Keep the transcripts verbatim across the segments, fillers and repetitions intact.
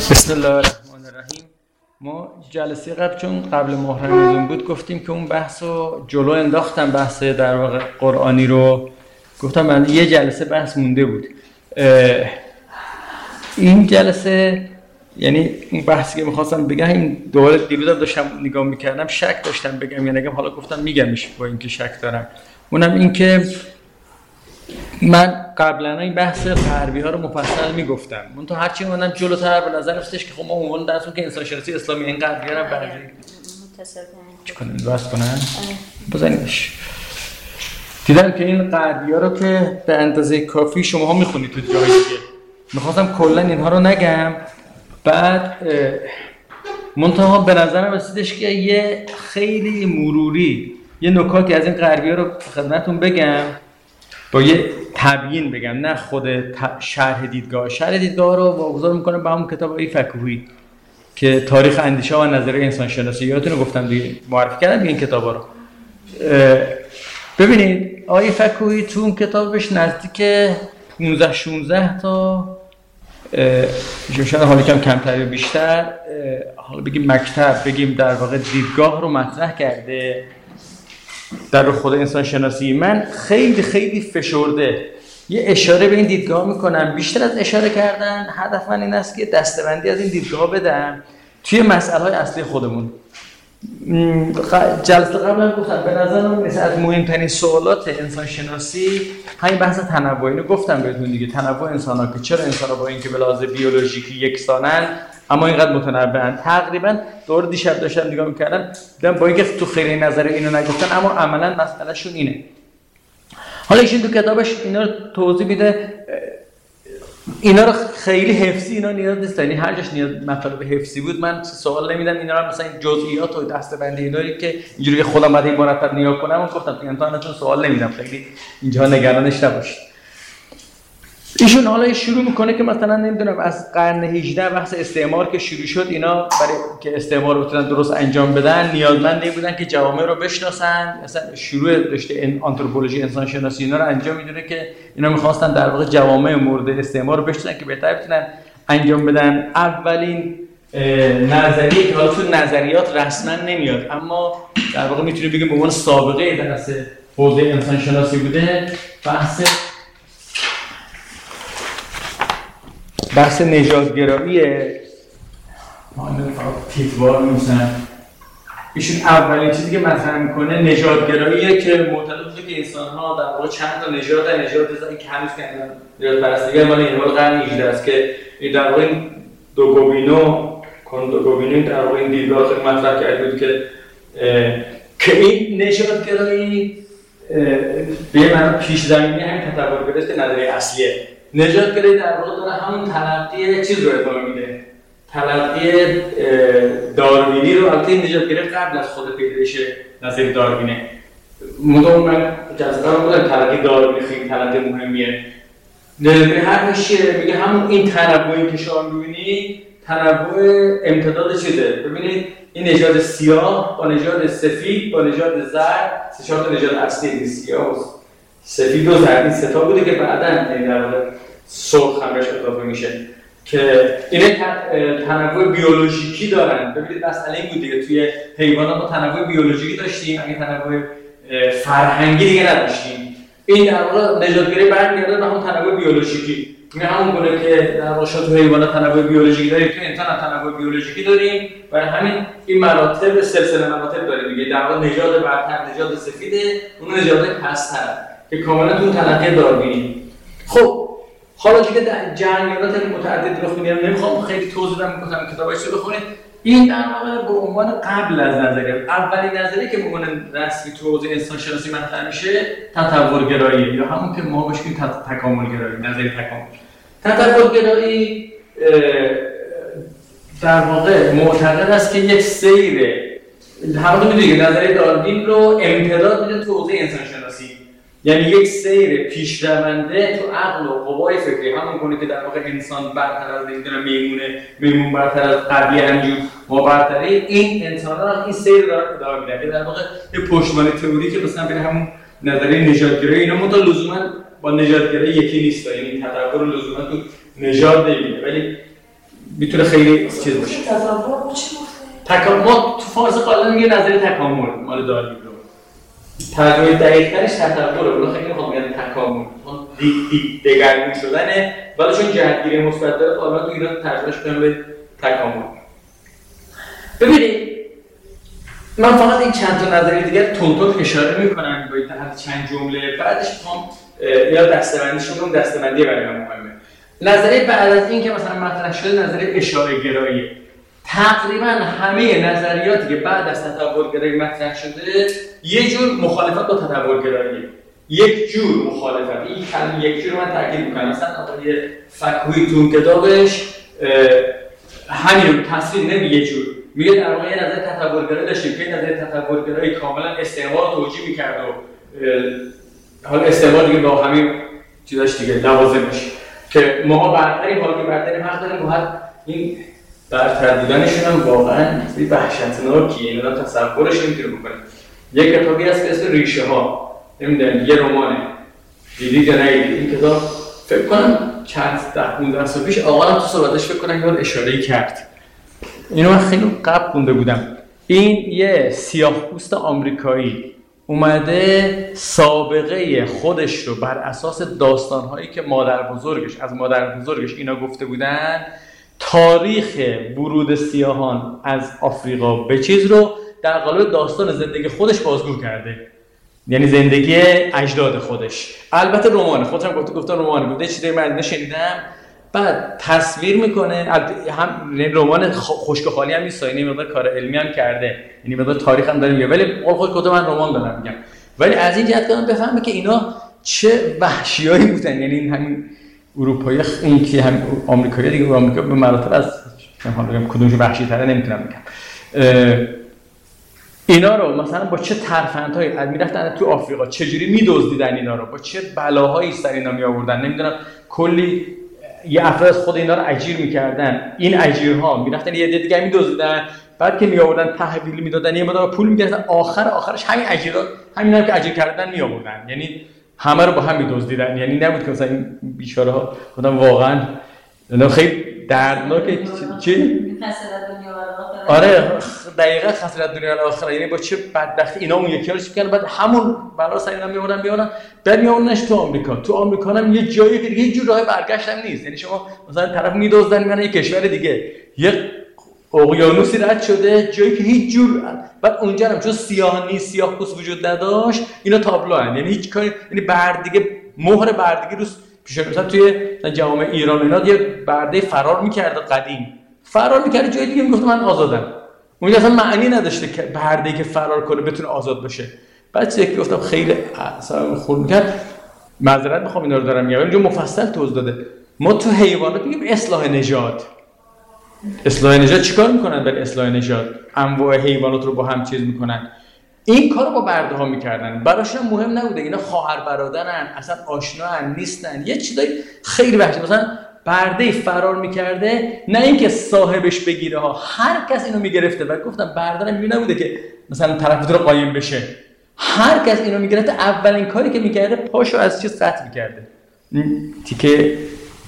بسم الله الرحمن الرحیم. ما جلسه قبل چون قبل محرم نزول بود گفتیم که اون بحث رو جلو انداختم، بحث در واقع قرآنی رو گفتم من یه جلسه بحث مونده بود. این جلسه یعنی این بحثی که می‌خواستم بگم این دوباره دیروزم داشتم نگاه می‌کردم شک داشتم بگم یا نگم، حالا گفتم میگمش با اینکه شک دارم. اونم این که من قبلا این بحث غربی ها رو مفصل میگفتم، من تو هرچی اومدم جلوتر به نظر رسیدش که خب ما عنوان درسون که انسان شناسی اسلامی این غربی ها رو بعضی متصل کنن درست کنن بزنیمش. دیدم که این غربی ها رو که به اندازه کافی شماها میخونید تو جای دیگه، میخواستم کلا اینها رو نگم. بعد منتها به نظرم رسیدش که یه خیلی مروری یه نکاتی از این غربی ها رو خدمتتون بگم، با یه تبیین بگم، نه خود شرح دیدگاه. شرح دیدگاه رو واگذار میکنم به همون کتاب آقای فکوهی که تاریخ اندیشه و نظریه انسان شناسی، یادتونه گفتم دیگه معرفی کردم این کتابا رو. ببینید آقای فکوهی تو اون کتابش نزدیک پانزده شانزده تا شاید حالا کم کمتر یا بیشتر، حالا بگیم مکتب، بگیم در واقع دیدگاه رو مطرح کرده در خود انسان شناسی. من خیلی خیلی فشرده یه اشاره به این دیدگاه میکنم، بیشتر از اشاره کردن هدف من این است که دسته‌بندی از این دیدگاه بدم توی مسائل اصلی خودمون. جلسه قبل هم گفتم به نظرم مثل از مهمترین سوالات انسان شناسی همین بحث تنوع، اینو گفتم بهتون دیگه، تنوع انسان‌ها که چرا انسان‌ها با اینکه به لحاظ بیولوژیکی یکسانن اما اینقدر متنوعن. تقریبا دور دیشب داشتم نگاه می‌کردم دیدم با اینکه تو خیلی نظر اینو نگفتن اما عملاً مسئلهشون اینه. حالا ایشون تو کتابش اینا رو توضیح میده، اینا رو خیلی حفظی اینا نیاز نیست، یعنی هر جاش نیاز مطالب حفظی بود من سوال نمیدم، اینا رو مثلا جزئیات و دسته‌بندی اینایی که اینجوری خودم بعد این مرتب نگاه کنم و گفتم تو امتحاناتون سوال نمیدم، خیلی اینجا نگرانش نباشید. ایشون حالا شروع میکنه که مثلا نمیدونم از قرن هجدهم بحث استعمار که شروع شد، اینا برای که استعمار رو بتونن درست انجام بدن نیازمند این بودن که جوامع رو بشناسن. مثلا شروع رشته آنتروپولوژی انسان شناسی اینا رو انجام میدونه که اینا میخواستن در واقع جوامع مورد استعمار رو بشناسن که بهتر بتونن انجام بدن. اولین نظریه که حالا تو نظریات رسما نمیاد اما در واقع میتونه بگیم به عنوان سابقه درس حوزه انسان شناسی بوده، بحث بحث نژادگراییه. ما اینو فقط تیتوار می‌نویسن. ایشون اولین چیزی که مطرح میکنه نژادگراییه که معتقد بوده که انسان‌ها در واقع چند تا نژاد دارن، نژاد این که هنوز که نژاد پرستگی مال این مال قرن هجدهم است که در واقع دو گوبینو کن دو گوبینو در واقع این دیدگاه رو مطرح کرده بود که که این نژادگرایی به معنی پیش زمینه همین تصور که نظریه اصلیه. نژادگرایی در واقع داره همون تلقی چیز رو ادامه میده، تلقی داروینی رو. البته نژادگرایی قبل از خود پیدایش نظریه داروینه، مدام من جزء رو بودم تلقی داروینی خیلی تلقی مهمیه. نژادگرایی حرفش چیه؟ میگه همون این تنوعی که شما می‌بینید تنوع امتداد چیزه. ببینید این نژاد سیاه با نژاد سفید با نژاد زرد، سه چهار تا نژاد اصلی سیاه و سفید و زرد، این سه تا بوده که بعداً در واقع سرخ هم بهش اضافه میشه که اینا تنوع بیولوژیکی دارن. ببینید مسئله این بود دیگه، توی حیوانات ما تنوع بیولوژیکی داشتیم، اگه تنوع فرهنگی دیگه نداشتیم. این در واقع نژادگرایی برمیگرده به همون تنوع بیولوژیکی. این همون گونه که در واقع تو حیوانات تنوع بیولوژیکی داریم، تو انسان هم تنوع بیولوژیکی داریم، برای همین این مراتب سلسله مراتب داریم دیگه. در واقع نژاد برتر نژاد سفیده، اون نژاد پست‌تر که کاملا تو تلقی داروینی. خب حالا دیگه در جریانات متعدد رخ می‌دن، نمیخوام خیلی توضیح بدم، می‌گفتم کتابش رو بخونید. این در واقع به عنوان قبل از نظریه اولین نظریه که به عنوان رسمی تو حوزه انسان شناسی مطرح میشه تطورگرایی یا همون که ما بهش میگیم تکاملگرایی، نظریه تکامل. تطورگرایی در واقع معتقد است که یک سیر، همون می‌دونید نظریه داروین رو امتداد میده تو حوزه انسان شناسی، یعنی یک سیر پیشرونده تو عقل و قوای فکری، همون گونه که در واقع انسان برتر از نمیدونم میمونه، میمون برتر از قبیله انجور ما برتری، این انسان‌ها این سیر داره ادامه میدن که در واقع یه پشتوانه تئوری که مثلا به همون نظریه نژادگرایی اینا متا لزوما با نژادگرایی یکی نیست، یعنی تطور لزوما تو نژاد نمیده، ولی میتونه خیلی چیز باشه. تصور چی گفته؟ تکامل ما تو فارسی غالبا میگه نظریه تکامل مال داروین رو. ترجمه دقیق‌ترش تطوره، اون خیلی خوب میگن تکامل. اون دی دی دگرگون شدنه، ولی چون جهتگیری مثبت داره حالا تو ایران ترجمهش کنم به تکامل. ببینید من فقط این چند تا نظریه دیگه تونتون اشاره میکنم با این چند جمله، بعدش میخوام یا دسته‌بندیشون رو دسته‌بندی برای من مهمه. نظریه بعد از این که مثلا مطرح شده نظریه اشاعه گراییه. تقریبا همه نظریاتی که بعد از تطورگرایی مطرح شده یه جور مخالفت با تطورگراییه. یک جور مخالفت. این کلمه یک جور من تاکید میکنم. مثلا آقای فکوهی تو کتابش همین تصویر نمیگه یه جور. میگه در واقع نظر تطورگرایی داشتیم که نظر تطورگرایی کاملا استعمار توجیه میکرد و حالا استعمار دیگه با همین چیزاش دیگه لوازمش که ما برتریم، حالا که برتریم حق داریم باید این برتر بودنشون هم واقعا وحشتناکیه، اینا تصورش نمیتونه بکنیم. یک کتابی هست که اسم ریشه ها، نمیدونم یه رمانه، دیدید یا ندیدید این کتاب؟ فکر کنم چند ده پونزده سال پیش آقا تو صحبتش فکر کنم یه اشاره‌ای کرد. اینو من خیلی قبل خونده بودم. این یه سیاه‌پوست آمریکایی اومده سابقه خودش رو بر اساس داستان‌هایی که مادر بزرگش از مادر بزرگش اینا گفته بودن، تاریخ ورود سیاهان از آفریقا به چیز رو در قالب داستان زندگی خودش بازگو کرده. یعنی زندگی اجداد خودش. البته رمان، خودم گفته گفتم رمان بوده، چیزی من شنیدم. بعد تصویر میکنه، هم رمان خشک و خالی هم نیست، یعنی مقدار کار علمی هم کرده، یعنی مقدار تاریخ هم داره میگه، ولی قول خود گفتم من رمان دارم میگم. ولی از این جهت کردم بفهمه که اینا چه وحشیایی بودن، یعنی این همین اروپایی این که هم آمریکایی دیگه آمریکا به مراتب از نمیخوام بگم کدومش وحشی تره نمیتونم بگم. اینا رو مثلا با چه ترفندهایی میرفتن تو آفریقا، چجوری میدزدیدن اینا رو، با چه بلاهایی سر اینا می آوردن، نمیدونم کلی یه افراد خود اینا رو اجیر میکردن، این اجیرها میرفتن یه عده دیگه میدزدیدن، بعد که می آوردن تحویل میدادن یه مقدار پول میگرفتن، آخر آخرش همین اجیرها همینا که اجیر کردن می آوردن، یعنی همه رو با هم میدزدیدن. یعنی نبود که مثلا این بیچاره ها خودم واقعا خیلی دردناکه. چی؟ خسارت دنیا و آخرت. آره دقیقاً خسارت دنیا و آخرت. یعنی با چه بدبختی اینا اون یکی رو چیز کردن، بعد همون برای سر اینا میوردن میوردن بعد میوردنش تو آمریکا. تو آمریکا هم یه جایی که دیگه هیچ جور راه برگشت هم نیست. یعنی شما مثلا طرف میدزدن میبرن یه کشور دیگه، یه اقیانوسی رد شده جایی که هیچ جور، بعد اونجا هم چون سیاه نیست، سیاه پوست وجود نداشت، اینا تابلوان، یعنی هیچ کاری، یعنی بردگی مهر بردگی رو پیش مثلا توی جامعه ایران اینا یه برده فرار می‌کرد قدیم، فرار می‌کرد جای دیگه میگفت من آزادم. اون اصلا معنی نداشته که برده‌ای که فرار کنه بتونه آزاد بشه. بعد چه که گفتم خیلی اصلا خورد می‌کرد. معذرت می‌خوام اینا رو دارم میگم، اینجا مفصل توضیح داده. ما تو حیوانات میگیم اصلاح نژاد. اصلاح نژاد چیکار می‌کنن؟ برای اصلاح نژاد انواع حیوانات رو با هم چیز می‌کنن. این کارو با برده ها میکردن، براشون مهم نبوده اینا خواهر برادرن، اصلا آشنا هم نیستن، یه چیزای خیلی وحشی. مثلا برده فرار میکرده، نه اینکه صاحبش بگیره ها، هر کس اینو میگرفته. و گفتم برده هم نبوده که مثلا طرف رو قایم بشه، هر کس اینو میگرفته اولین کاری که میکرده پاشو از چیز قطع میکرده، تیکه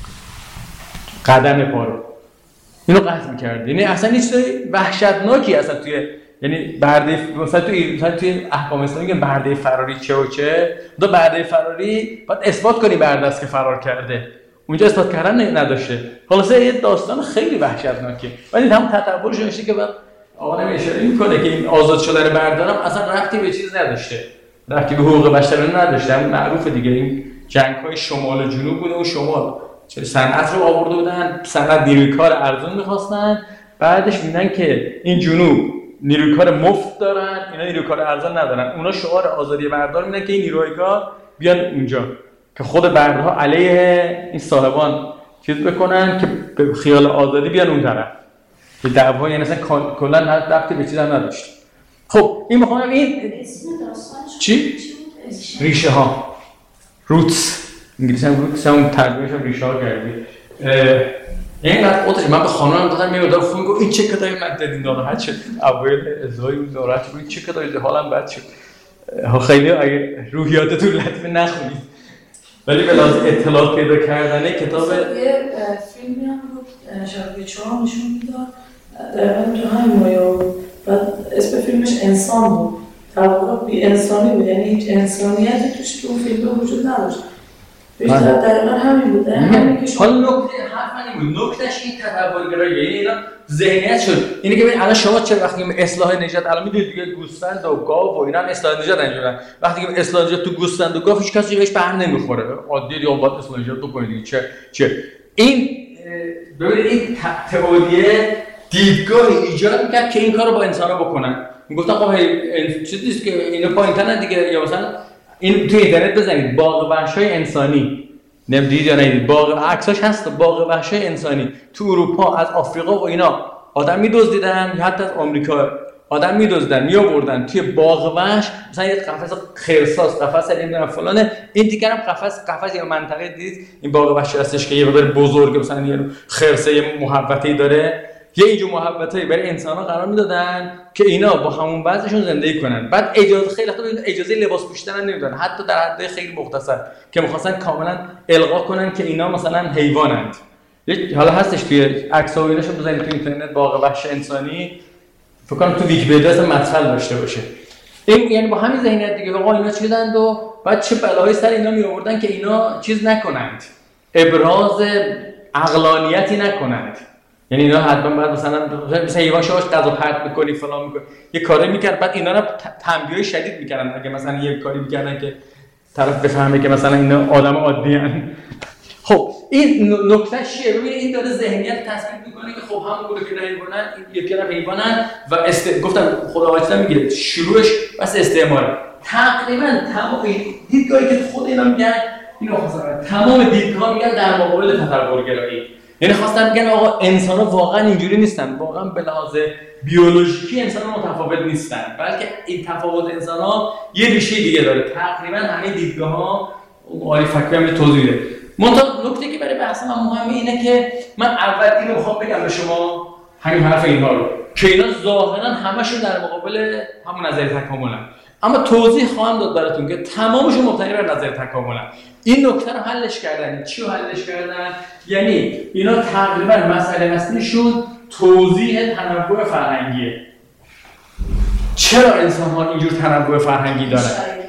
قدم پا رو اینو قطع میکرده. یعنی اصلا هیچ چیز وحشتناکی اصلا توی، یعنی برده مثلا توی مثلا توی احکام اسلامی میگن برده فراری چه و چه، دو برده فراری باید اثبات کنی برده است که فرار کرده، اونجا اثبات کردن نداشته. خلاصه یه داستان خیلی وحشتناکه. ولی هم تطورش نوشته که بعد آقا اشاره میکنه که این آزاد شدن برده هم اصلا ربطی به چیز نداشته، ربطی به حقوق بشر نداشته. همون معروفه دیگه، این جنگ‌های شمال و جنوب بوده و شمال چه صنعت رو آورده بودن، صنعت نیروی کار ارزون می‌خواستن، بعدش میدن که این جنوب نیروی کار مفت دارن، اینا نیروی کار ارزان ندارن، اونا شعار آزادی بردار میدن که این نیروی کار بیان اونجا که خود برده‌ها علیه این صاحبان چیز بکنن که به خیال آزادی بیان اون طرف. که دعوا یعنی اصلا کلا ربطی به چیزا نداشت. خب این میخوام این اسم داستانش چی؟ ریشه ها، روتس، انگلیسی هم روتس هم ترجمهش هم ریشه ها کردی. یعنی بعد خودش من به خانومم دادم یه مقدار فون گفت این چه کتابی من دادین، ناراحت شد اول ازای ناراحت شد، این چه کتابی، حالم بد شد. خیلی اگه روحیاتتون لطفه نخونید. ولی به لحاظ اطلاعات پیدا کردن کتاب یه فیلمی هم بود شبیه چهار نشون میداد دقیقا تو همین مایه بود و اسم فیلمش انسان بود در واقع بی انسانی بود یعنی هیچ انسانیتی توش تو اون فیلم وجود نداشت بیشتر دقیقا همین بود همین که شما حالا نکته حرف همین بود نکتهش این تطورگرایی یعنی اینا ذهنیت شد اینه که ببین الان شما چه وقتی که اصلاح نژاد الان میدونید دیگه گوسفند و گاو و اینا هم اصلاح نژاد انجام وقتی که اصلاح نژاد تو گوسفند و گاو هیچ کسی بهش بهم نمیخوره عادی یا باید اصلاح نژاد بکنید دیگه چه چه این ببینید این تئوری دیدگاه ایجاد میکرد که این کارو با انسان‌ها بکنن میگفتن خب این چیزیه که اینا پایین‌ترن دیگه یا مثلا این تو اینترنت بزنید باغ وحشای انسانی نمیدید یا ندید باغ عکساش هست باغ وحشای انسانی تو اروپا از آفریقا و اینا آدم می‌دزدیدن یا حتی از آمریکا آدم می‌دزدن می‌آوردن توی باغ وحش مثلا یه قفس خرساس قفس نمیدونم فلانه این دیگه هم قفس قفس یا منطقه دید این باغ وحش هستش که یه مقدار بزرگه مثلا یه خرسه محوطه‌ای داره یه اینجور محبتایی برای انسان‌ها قرار میدادن که اینا با همون وضعشون زندگی کنن بعد اجازه خیلی وقتا اجازه لباس پوشیدن هم نمیدادن حتی در حد خیلی مختصر که می‌خواستن کاملا الغا کنن که اینا مثلا حیوانند حالا هستش توی عکس‌ها و ایناشو بزنید تو اینترنت باغ وحش انسانی فکر کنم تو ویکی‌پدیا اصلا مدخل داشته باشه این یعنی با همین ذهنیت دیگه آقا اینا چیدند و بعد چه بلایی سر اینا میآوردن که اینا چیز نکنند ابراز عقلانیتی نکنند یعنی اینا حتما باید مثلا مثلا یه واش غذا پرت می‌کنی فلان می‌کنی یه کاری می‌کرد بعد اینا رو تنبیه‌های شدید می‌کردن اگه مثلا یه کاری می‌کردن که طرف بفهمه که مثلا اینا آدم عادی‌ان خب این نکته چیه ببین این داره ذهنیت تصویر می‌کنه که خب همون گونه که حیوانن یکی را حیوانن و است... گفتم خداوند میگه شروعش بس استعمار تقریبا تمام دیدگاهی که خود اینا میگن اینو خاصه تمام دیدگاه‌ها میگن در مقابل تطورگرایی یعنی خواستن بگن آقا انسان‌ها واقعا اینجوری نیستن واقعا به لحاظ بیولوژیکی انسان‌ها متفاوت نیستن بلکه این تفاوت انسان‌ها یه ریشه دیگه داره تقریبا همه دیدگاه‌ها آقای فکری هم توضیح میده منتها نکته که برای بحث من مهمه اینه که من اول اینو میخوام بگم به شما همین حرف اینها رو که اینا ظاهرا همشون در مقابل همون نظریه تکاملن اما توضیح خواهم داد براتون که تمامشون مبتنی بر نظریه تکاملن این نکته رو حلش کردن چی رو حلش کردن یعنی اینا تقریبا مسئله اصلیشون توضیح تنوع فرهنگیه چرا انسان‌ها اینجور تنوع فرهنگی دارن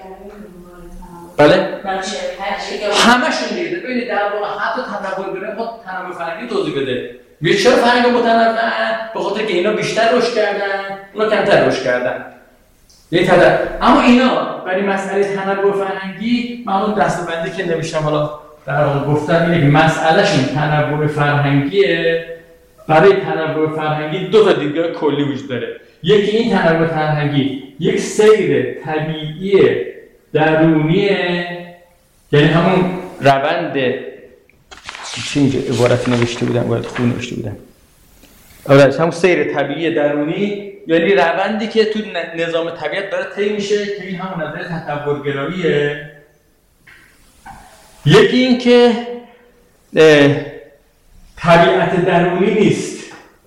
بله همشون دیگه ببینید در واقع حتی تنوع داره خود تنوع فرهنگی توضیح بده میگه چرا فرهنگ متنوع به خاطر که اینا بیشتر رشد کردن اونا کمتر رشد کردن یه تدر اما اینا برای مسئله تنوع فرهنگی من اون دسته‌بندی که نوشتم حالا در واقع گفتم اینه که مسئلهشون تنوع فرهنگیه برای تنوع فرهنگی دو تا دیدگاه کلی وجود داره یکی این تنوع فرهنگی یک سیر طبیعی درونیه یعنی همون روند چی اینجا عبارتی نوشته بودم باید خون نوشته بودم آره همون سیر طبیعی درونی یعنی روندی که تو نظام طبیعت داره طی میشه که این همون نظر تطورگراییه یکی این که طبیعت درونی نیست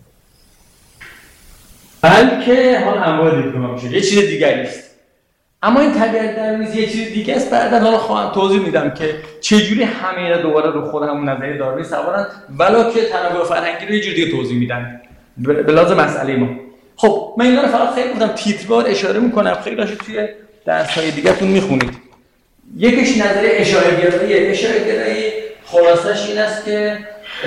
بلکه حال انواع دیدگاه میشه یه چیز دیگری است اما این طبیعت درونی یه چیز دیگه است بعدا حالا خواهم توضیح میدم که چجوری همه اینا دوباره رو خود همون نظریه داروین سوارن ولی که تنوع فرهنگی رو یه جور دیگه توضیح میدن به لازم مسئله ما خب من اینا رو فقط خیلی گفتم تیتروار اشاره میکنم خیلی هاشو توی درس‌های دیگه‌تون میخونید یکیش نظریه اشاره گرایی اشاره گرایی خلاصش این است که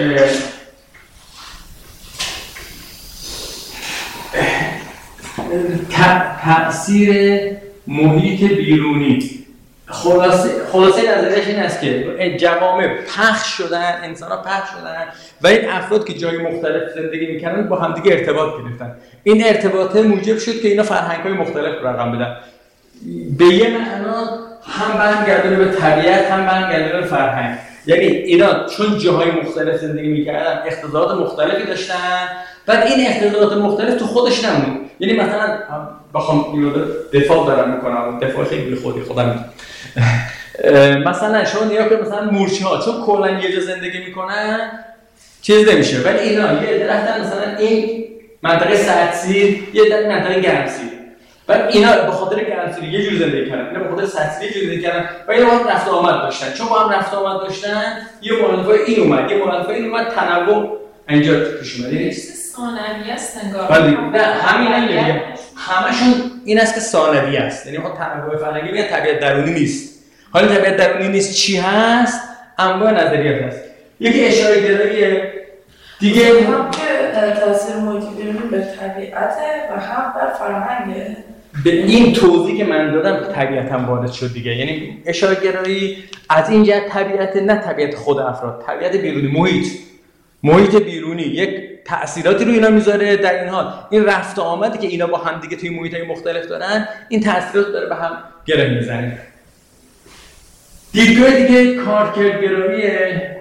تأثیر محیط بیرونی خلاصه خلاصه نظریش این است که جوامع پخش شدن انسان‌ها پخش شدن و این افراد که جای مختلف زندگی می‌کردن با همدیگه ارتباط گرفتن این ارتباطه موجب شد که اینا فرهنگ‌های مختلف رقم بدن به یه معنا هم برمیگردونه به طبیعت هم برمیگردونه به فرهنگ یعنی اینا چون جاهای مختلف زندگی می‌کردن اختزالات مختلفی داشتن بعد این اختزالات مختلف تو خودش نمون یعنی مثلا بخوام اینو دفاع دارم میکنم دفاع خیلی خودی خودم مثلا شما نگاه کنید مثلا مورچه‌ها چون کلا یه جا زندگی میکنن چیز نمیشه ولی اینا یه درختن مثلا این منطقه سردسیر یه در منطقه گرمسیر بعد اینا به خاطر گرمسیری یه جور زندگی کردن، اینا به خاطر سطحی یه جور زندگی کردن و اینا با هم رفت آمد داشتن. چون با هم رفت آمد داشتن یه مرادفای این اومد، یه مرادفای این اومد، تنوع اینجا پیش اومد. یعنی ثانوی است انگار. ولی نه همین نمیگه، همشون این است که ثانوی است. یعنی خود تنوع فرهنگی میگه طبیعت درونی نیست. حالا طبیعت درونی نیست چی هست؟ انواع نظریات هست. یکی اشاره گراییه، دیگه هم که تاثیر محیط بیرونی به طبیعته و هم بر فرهنگه. به این توضیحی که من دادم طبیعتاً وارد شد دیگه. یعنی اشاره گرایی از این جهت طبیعت، نه طبیعت خود افراد، طبیعت بیرونی، محیط محیط بیرونی یک تأثیراتی رو اینا میذاره. در این حال این رفت و آمدی که اینا با هم دیگه توی محیط‌های مختلف دارن، این تأثیرات داره به هم گره میزنه. دیدگاه دیگه کارکردگراییه،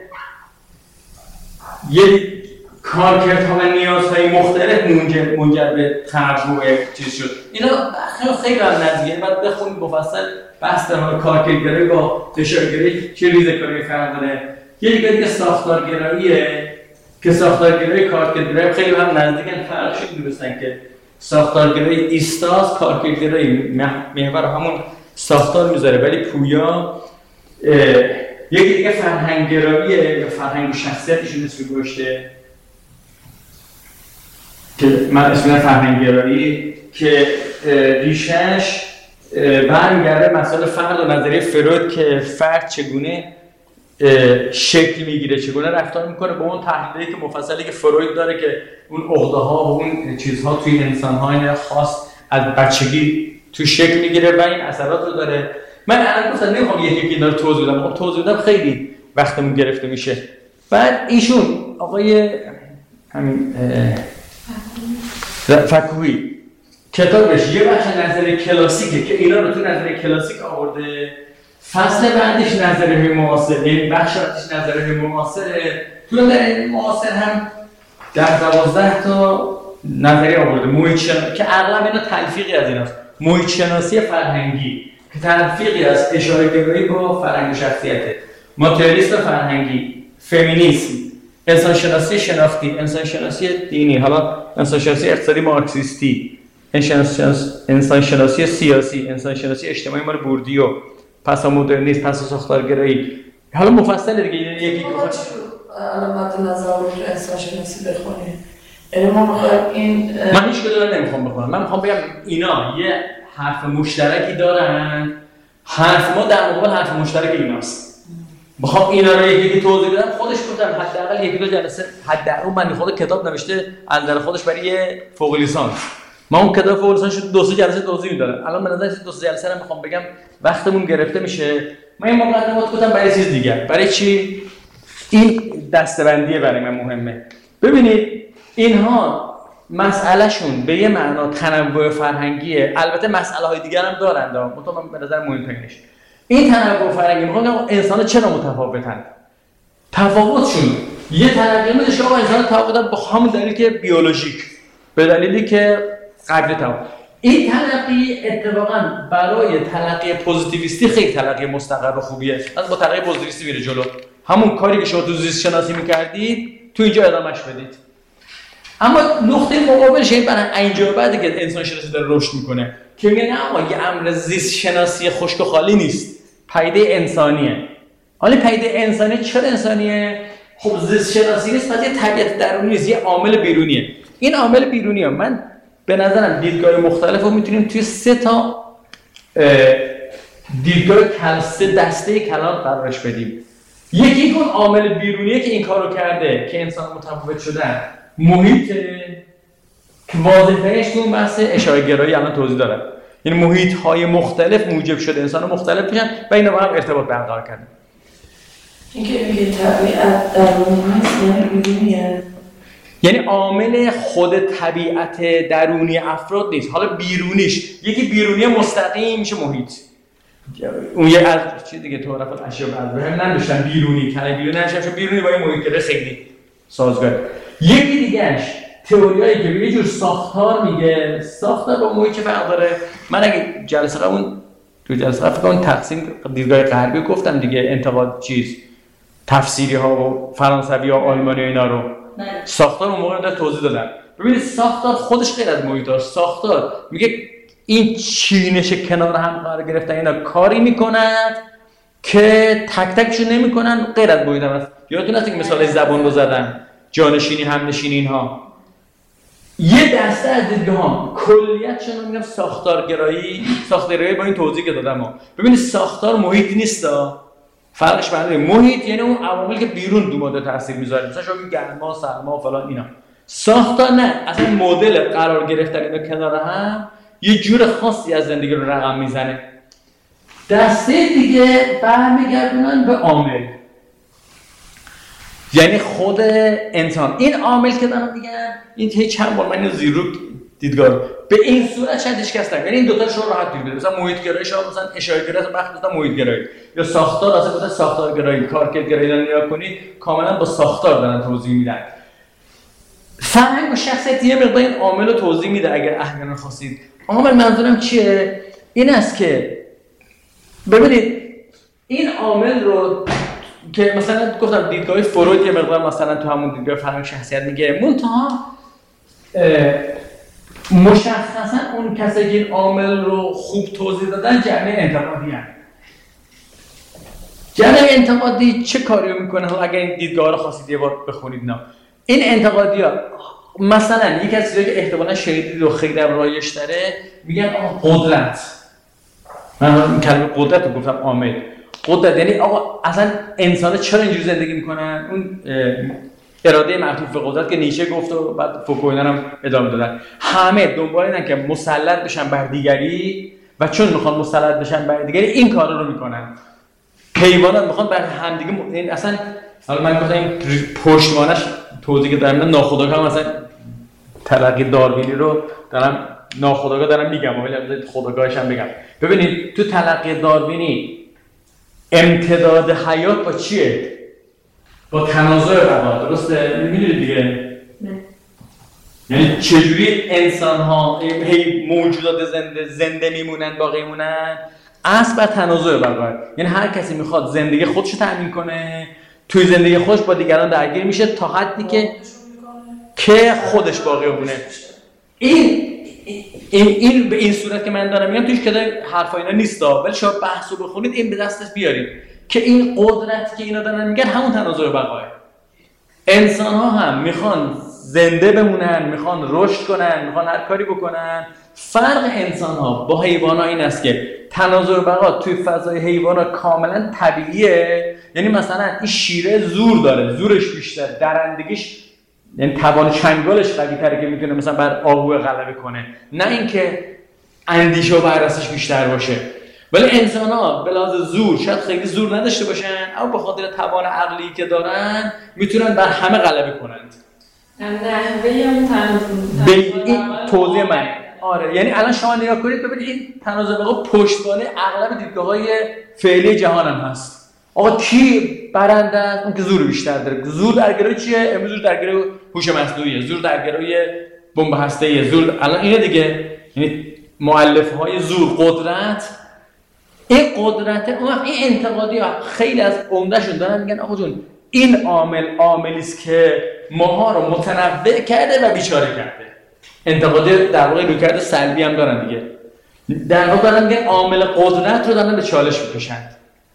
یک کارکردها و نیازهای مختلف منجر منجر به تنوع چیز شد. اینا خیلی خیلی هم نزدیکه. بعد بخونید مفصل بحث در مورد کارکردگرایی با اشاره‌گرایی چه ریزه‌کاری فرق داره. یه دیگه دیگه ساختارگراییه که ساختارگرایی کارکردگرایی خیلی هم نزدیکن، فرقشون درستن که ساختارگرایی ایستاز، کارکردگرایی محور همون ساختار میذاره، ولی پویا یکی دیگه فرهنگگراییه یا فرهنگ و شخصیتشون اسم گذاشته که من اسم فرهنگگرایی که ریشش برمیگرده مسائل فرد و نظریه فروید که فرد چگونه شکل میگیره، چگونه رفتار میکنه، با اون تحلیلی که مفصلی که فروید داره که اون عقده ها و اون چیزها توی انسان های خاص از بچگی تو شکل میگیره و این اثرات رو داره. من الان گفتم نمیخوام یکی یکی اینا رو توضیح بدم، خب توضیح بدم خیلی وقتمون گرفته میشه. بعد ایشون آقای همین فکوهی کتابش یه بخش نظریه کلاسیکه که اینا رو تو نظریه کلاسیک آورده، فصل بعدش نظریه معاصر، یعنی بخش بعدش نظریه معاصره. تو نظریه معاصر هم در دوازده تا نظریه آورده محیط شناسی که اغلب اینا تلفیقی از ایناست. محیط شناسی فرهنگی که تلفیقی از اشاره‌گرایی با فرهنگ و شخصیته، ماتریالیسم فرهنگی، فمینیسم، انسان شناسی شناختی، انسان شناسی دینی، حالا انسان شناسی اقتصادی مارکسیستی، انسان شناسی سیاسی، انسان شناسی اجتماعی مال بوردیو، پس مدرنیسم، پس ساختارگرایی. حالا مفصل دیگه یکی که خود علامت نظر رو تو انسان شناسی بخونیم. یعنی ما می‌خوایم این من هیچ کدوم نمیخوام بخونم. من میخوام بگم اینا یه حرف مشترکی دارن. حرف ما در مقابل حرف مشترک ایناست. بخوام اینا رو یکی یکی توضیح بدم، خودش گفتم حداقل یکی دو جلسه حداقل من خود کتاب نوشته از نظر خودش برای یه فوق لیسانس. ما اون کتاب فوق لیسانس شد دو سه جلسه توضیح میدادم. الان به نظر دو سه جلسه رو میخوام بگم وقتمون گرفته میشه. من این مقدمات گفتم برای چیز دیگه. برای چی؟ این دسته‌بندی برای من مهمه. ببینید اینها مسئلهشون به یه معنا تنوع فرهنگیه. البته مسئله های دیگر هم دارند، منتها من به نظر مهمترینش این تنوع فرهنگی. میخوام انسان چرا متفاوتن؟ تفاوتشون یه تلقی میشه که انسان تفاوتن با همون دلیل که بیولوژیک، به دلیلی که قبل تفاوت. این تلقی اتفاقا برای تلقی پوزیتیویستی خیلی تلقی مستقر و خوبیه. از با تلقی پوزیتیویستی میره جلو. همون کاری که شما تو زیست شناسی میکردید تو اینجا ادامهش بدید. اما نقطه مقابلش این برای اینجا بعدی که انسان شناسی داره رشد میکنه که میگه نه آقا یه امر زیست شناسی خشک و خالی نیست، پدیده انسانیه. حالا پدیده انسانی چرا انسانیه؟ خب زیست شناسی نیست، پس یه طبیعت درونی نیست، یه عامل بیرونیه. این عامل بیرونیه. من به نظرم دیدگاه مختلف رو میتونیم توی سه تا دیدگاه کل سه دسته کلان قرارش بدیم. یکی اون عامل بیرونیه که این کارو کرده که انسان متفاوت شدن، محیط که واضح‌ترش تو بحث اشاره‌گرایی الان توضیح دادم. یعنی محیط‌های مختلف موجب شده انسان مختلف بشن و اینا با هم ارتباط برقرار کردن. این که میگه طبیعت درونی نیست یعنی بیرونیه. یعنی عامل خود طبیعت درونی افراد نیست، حالا بیرونیش. یکی بیرونی مستقیم میشه محیط. اون یه از چی دیگه تو رفت اشیا بعد هم نداشتن بیرونی، کله بیرونی نشه بیرونی با این محیط خیلی سازگار. یکی دیگهش تئوریایی که به یه جور ساختار میگه، ساختار با محیط فرق داره. من اگه جلسه قبل تو جلسه قبل فکر کنم تقسیم دیدگاه غربی گفتم دیگه، انتقاد چیز تفسیری ها و فرانسوی ها آلمانی ها اینا رو ساختار اون موقع در توضیح دادم. ببینید ساختار خودش غیر از محیط است. ساختار میگه این چینش کنار هم قرار گرفتن اینا کاری میکنند که تک تکشون نمیکنن غیر از محیط است. یادتون هست که مثال زبان رو زدن، جانشینی، همنشینی، اینها یه دسته از دیدگاه ها کلیتشون رو میگم ساختارگرایی. ساختارگرایی با این توضیح که دادم ها. ببینید ساختار محیط نیست، فرقش بنده محیط یعنی اون عواملی که بیرون دو ماده تاثیر میذاره، مثلا شما گرما، سرما و فلان اینا. ساختار نه، اصلا مدل قرار گرفتن اینا کنار هم یه جور خاصی از زندگی رو رقم میزنه. دسته دیگه برمیگردونن به عامل، یعنی خود انسان. این عامل که دارم میگم این که چند بار من اینو زیرو دیدگاه رو به این صورت شاید هیچ کس نگه، یعنی این دو تا شو راحت دید. مثلا محیط گرایی شما مثلا اشاره گرایی وقتی مثلا محیط گرایی یا ساختار اصلا گفتن ساختار گرایی، کارکرد گرایی رو نگاه کنید کاملا با ساختار دارن توضیح میدن. فرهنگ و شخصیت یه مقدار این عامل رو توضیح میده اگر احیانا خواستید. عامل منظورم چیه؟ این است که ببینید این عامل رو که مثلا گفتم دیدگاه فروید یه مقدار مثلا تو همون دیدگاه فرهنگ شخصیت میگه، منتها مشخصا اون کسی که این عامل رو خوب توضیح دادن جمعه انتقادی هست. جمعه انتقادی چه کاری رو میکنه؟ اگر این دیدگاه رو خواستید یه بار بخونید نه. این انتقادی ها مثلا یک از چیزایی که احتمالاً شنیدید و خیلی هم رایج داره میگن آقا قدرت. من این کلمه قدرت رو گفتم عامل. قدرت یعنی آقا اصلا انسان چرا اینجوری زندگی میکنن؟ اون اراده معطوف به قدرت که نیچه گفت و بعد فوکو اینا هم ادامه دادن. همه دنبال اینن که مسلط بشن بر دیگری و چون میخوان مسلط بشن بر دیگری این کارا رو میکنن. حیوانات میخوان بر همدیگه م... این اصلا حالا من گفتم این پشتوانش توضیح که دارم ناخودآگاه مثلا تلقی داروینی رو دارم ناخودآگاه دارم میگم ولی خودآگاهش هم بگم. ببینید تو تلقی داروینی امتداد حیات با چیه؟ با تنازع بقا، درسته؟ میدونید دیگه؟ نه. یعنی چجوری انسان ها هی موجودات زنده زنده میمونن باقی میمونن؟ اصل بر تنازع بقا. یعنی هر کسی میخواد زندگی خودش رو تامین کنه، توی زندگی خودش با دیگران درگیر میشه تا حدی که که خودش باقی بمونه. این این این به این صورت که من دارم میگم توش که حرفا اینا نیستا، ولی شما بحثو بخونید این به دستش بیارید که این قدرت که اینا دارن میگن همون تنازع بقاه. انسان ها هم میخوان زنده بمونن، میخوان رشد کنن، میخوان هر کاری بکنن. فرق انسان ها با حیوان ها این است که تنازع بقا توی فضای حیوان ها کاملا طبیعیه. یعنی مثلا این شیره زور داره، زورش بیشتر، درندگیش یعنی توان چنگالش قوی تره که میتونه مثلا بر آهو غلبه کنه، نه اینکه اندیشه و بررسش بیشتر باشه. ولی انسان ها به لحاظ زور شاید خیلی زور نداشته باشن اما به خاطر توان عقلی که دارن میتونن بر همه غلبه کنند. نحوه اون تنازع به این توضیح من آره، یعنی الان شما نگاه کنید ببینید این تنازع بقا پشتوانه اغلب دیدگاه‌های فعلی جهان هم هست. آقا کی برنده است؟ اون که زور بیشتر داره. زور درگیری چیه؟ امروز زور درگیری هوش مصنوعیه، زور درگیری بمب هسته‌ایه، زور الان اینه دیگه. یعنی مؤلفه‌های زور، قدرت، این قدرت اون وقت این انتقادی ها خیلی از عمدهشون دارن میگن آقا جون این عامل عاملی است که ماها رو متنوع کرده و بیچاره کرده. انتقادی در واقع رویکرد سلبی هم دارن دیگه. در واقع دارن میگن عامل قدرت رو دارن به چالش میکشن.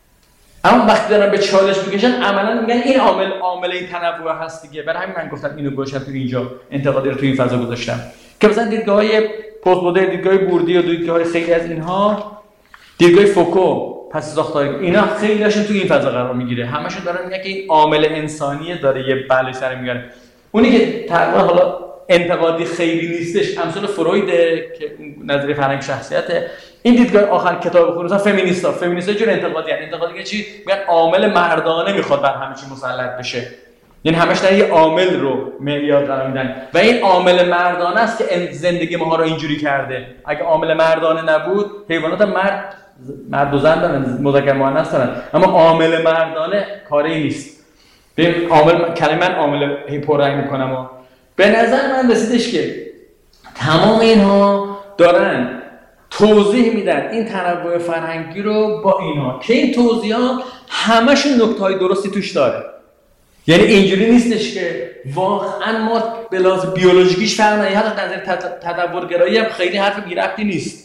اما وقتی دارن به چالش میکشن عملاً میگن این عامل عامل این تنوع هست دیگه. برای همین من گفتم اینو گوشم تو اینجا انتقادی رو تو این فضا گذاشتم که مثلا دیدگاه‌های پست مدرن، دیدگاه بوردی و دیدگاه‌های خیلی از اینها، دیدگاه فوکو، پس ساختاری، اینا خیلی هاشون تو این فضا قرار میگیره. همشون دارن میگن که این عامل انسانیه داره یه بلایی سر میاره. اونی که تقریبا حالا انتقادی خیلی نیستش امثال فرویده که نظریه فرهنگ شخصیته. این دیدگاه آخر کتاب بخونید مثلا فمینیستا فمینیستا جور انتقادی هست. انتقادی که چی میگن عامل مردانه میخواد بر همه چی مسلط بشه، یعنی همش دارن یه عامل رو معیار قرار میدن و این عامل مردانه است که زندگی ما رو اینجوری کرده. اگه عامل مردانه نبود حیوانات مرد مرد و زن دارن، مذکر مؤنث دارن، اما عامل مردانه کاری نیست. ببین عامل کلمه من عامل پررنگ میکنم و به نظر من رسیدش که تمام اینها دارن توضیح میدن این تنوع فرهنگی رو با اینها که این توضیحات همشون نکته‌های درستی توش داره. یعنی اینجوری نیستش که واقعا ما به لحاظ بیولوژیکیش فرق نداره. حتی نظر تدورگرایی هم خیلی حرف بی ربطی نیست.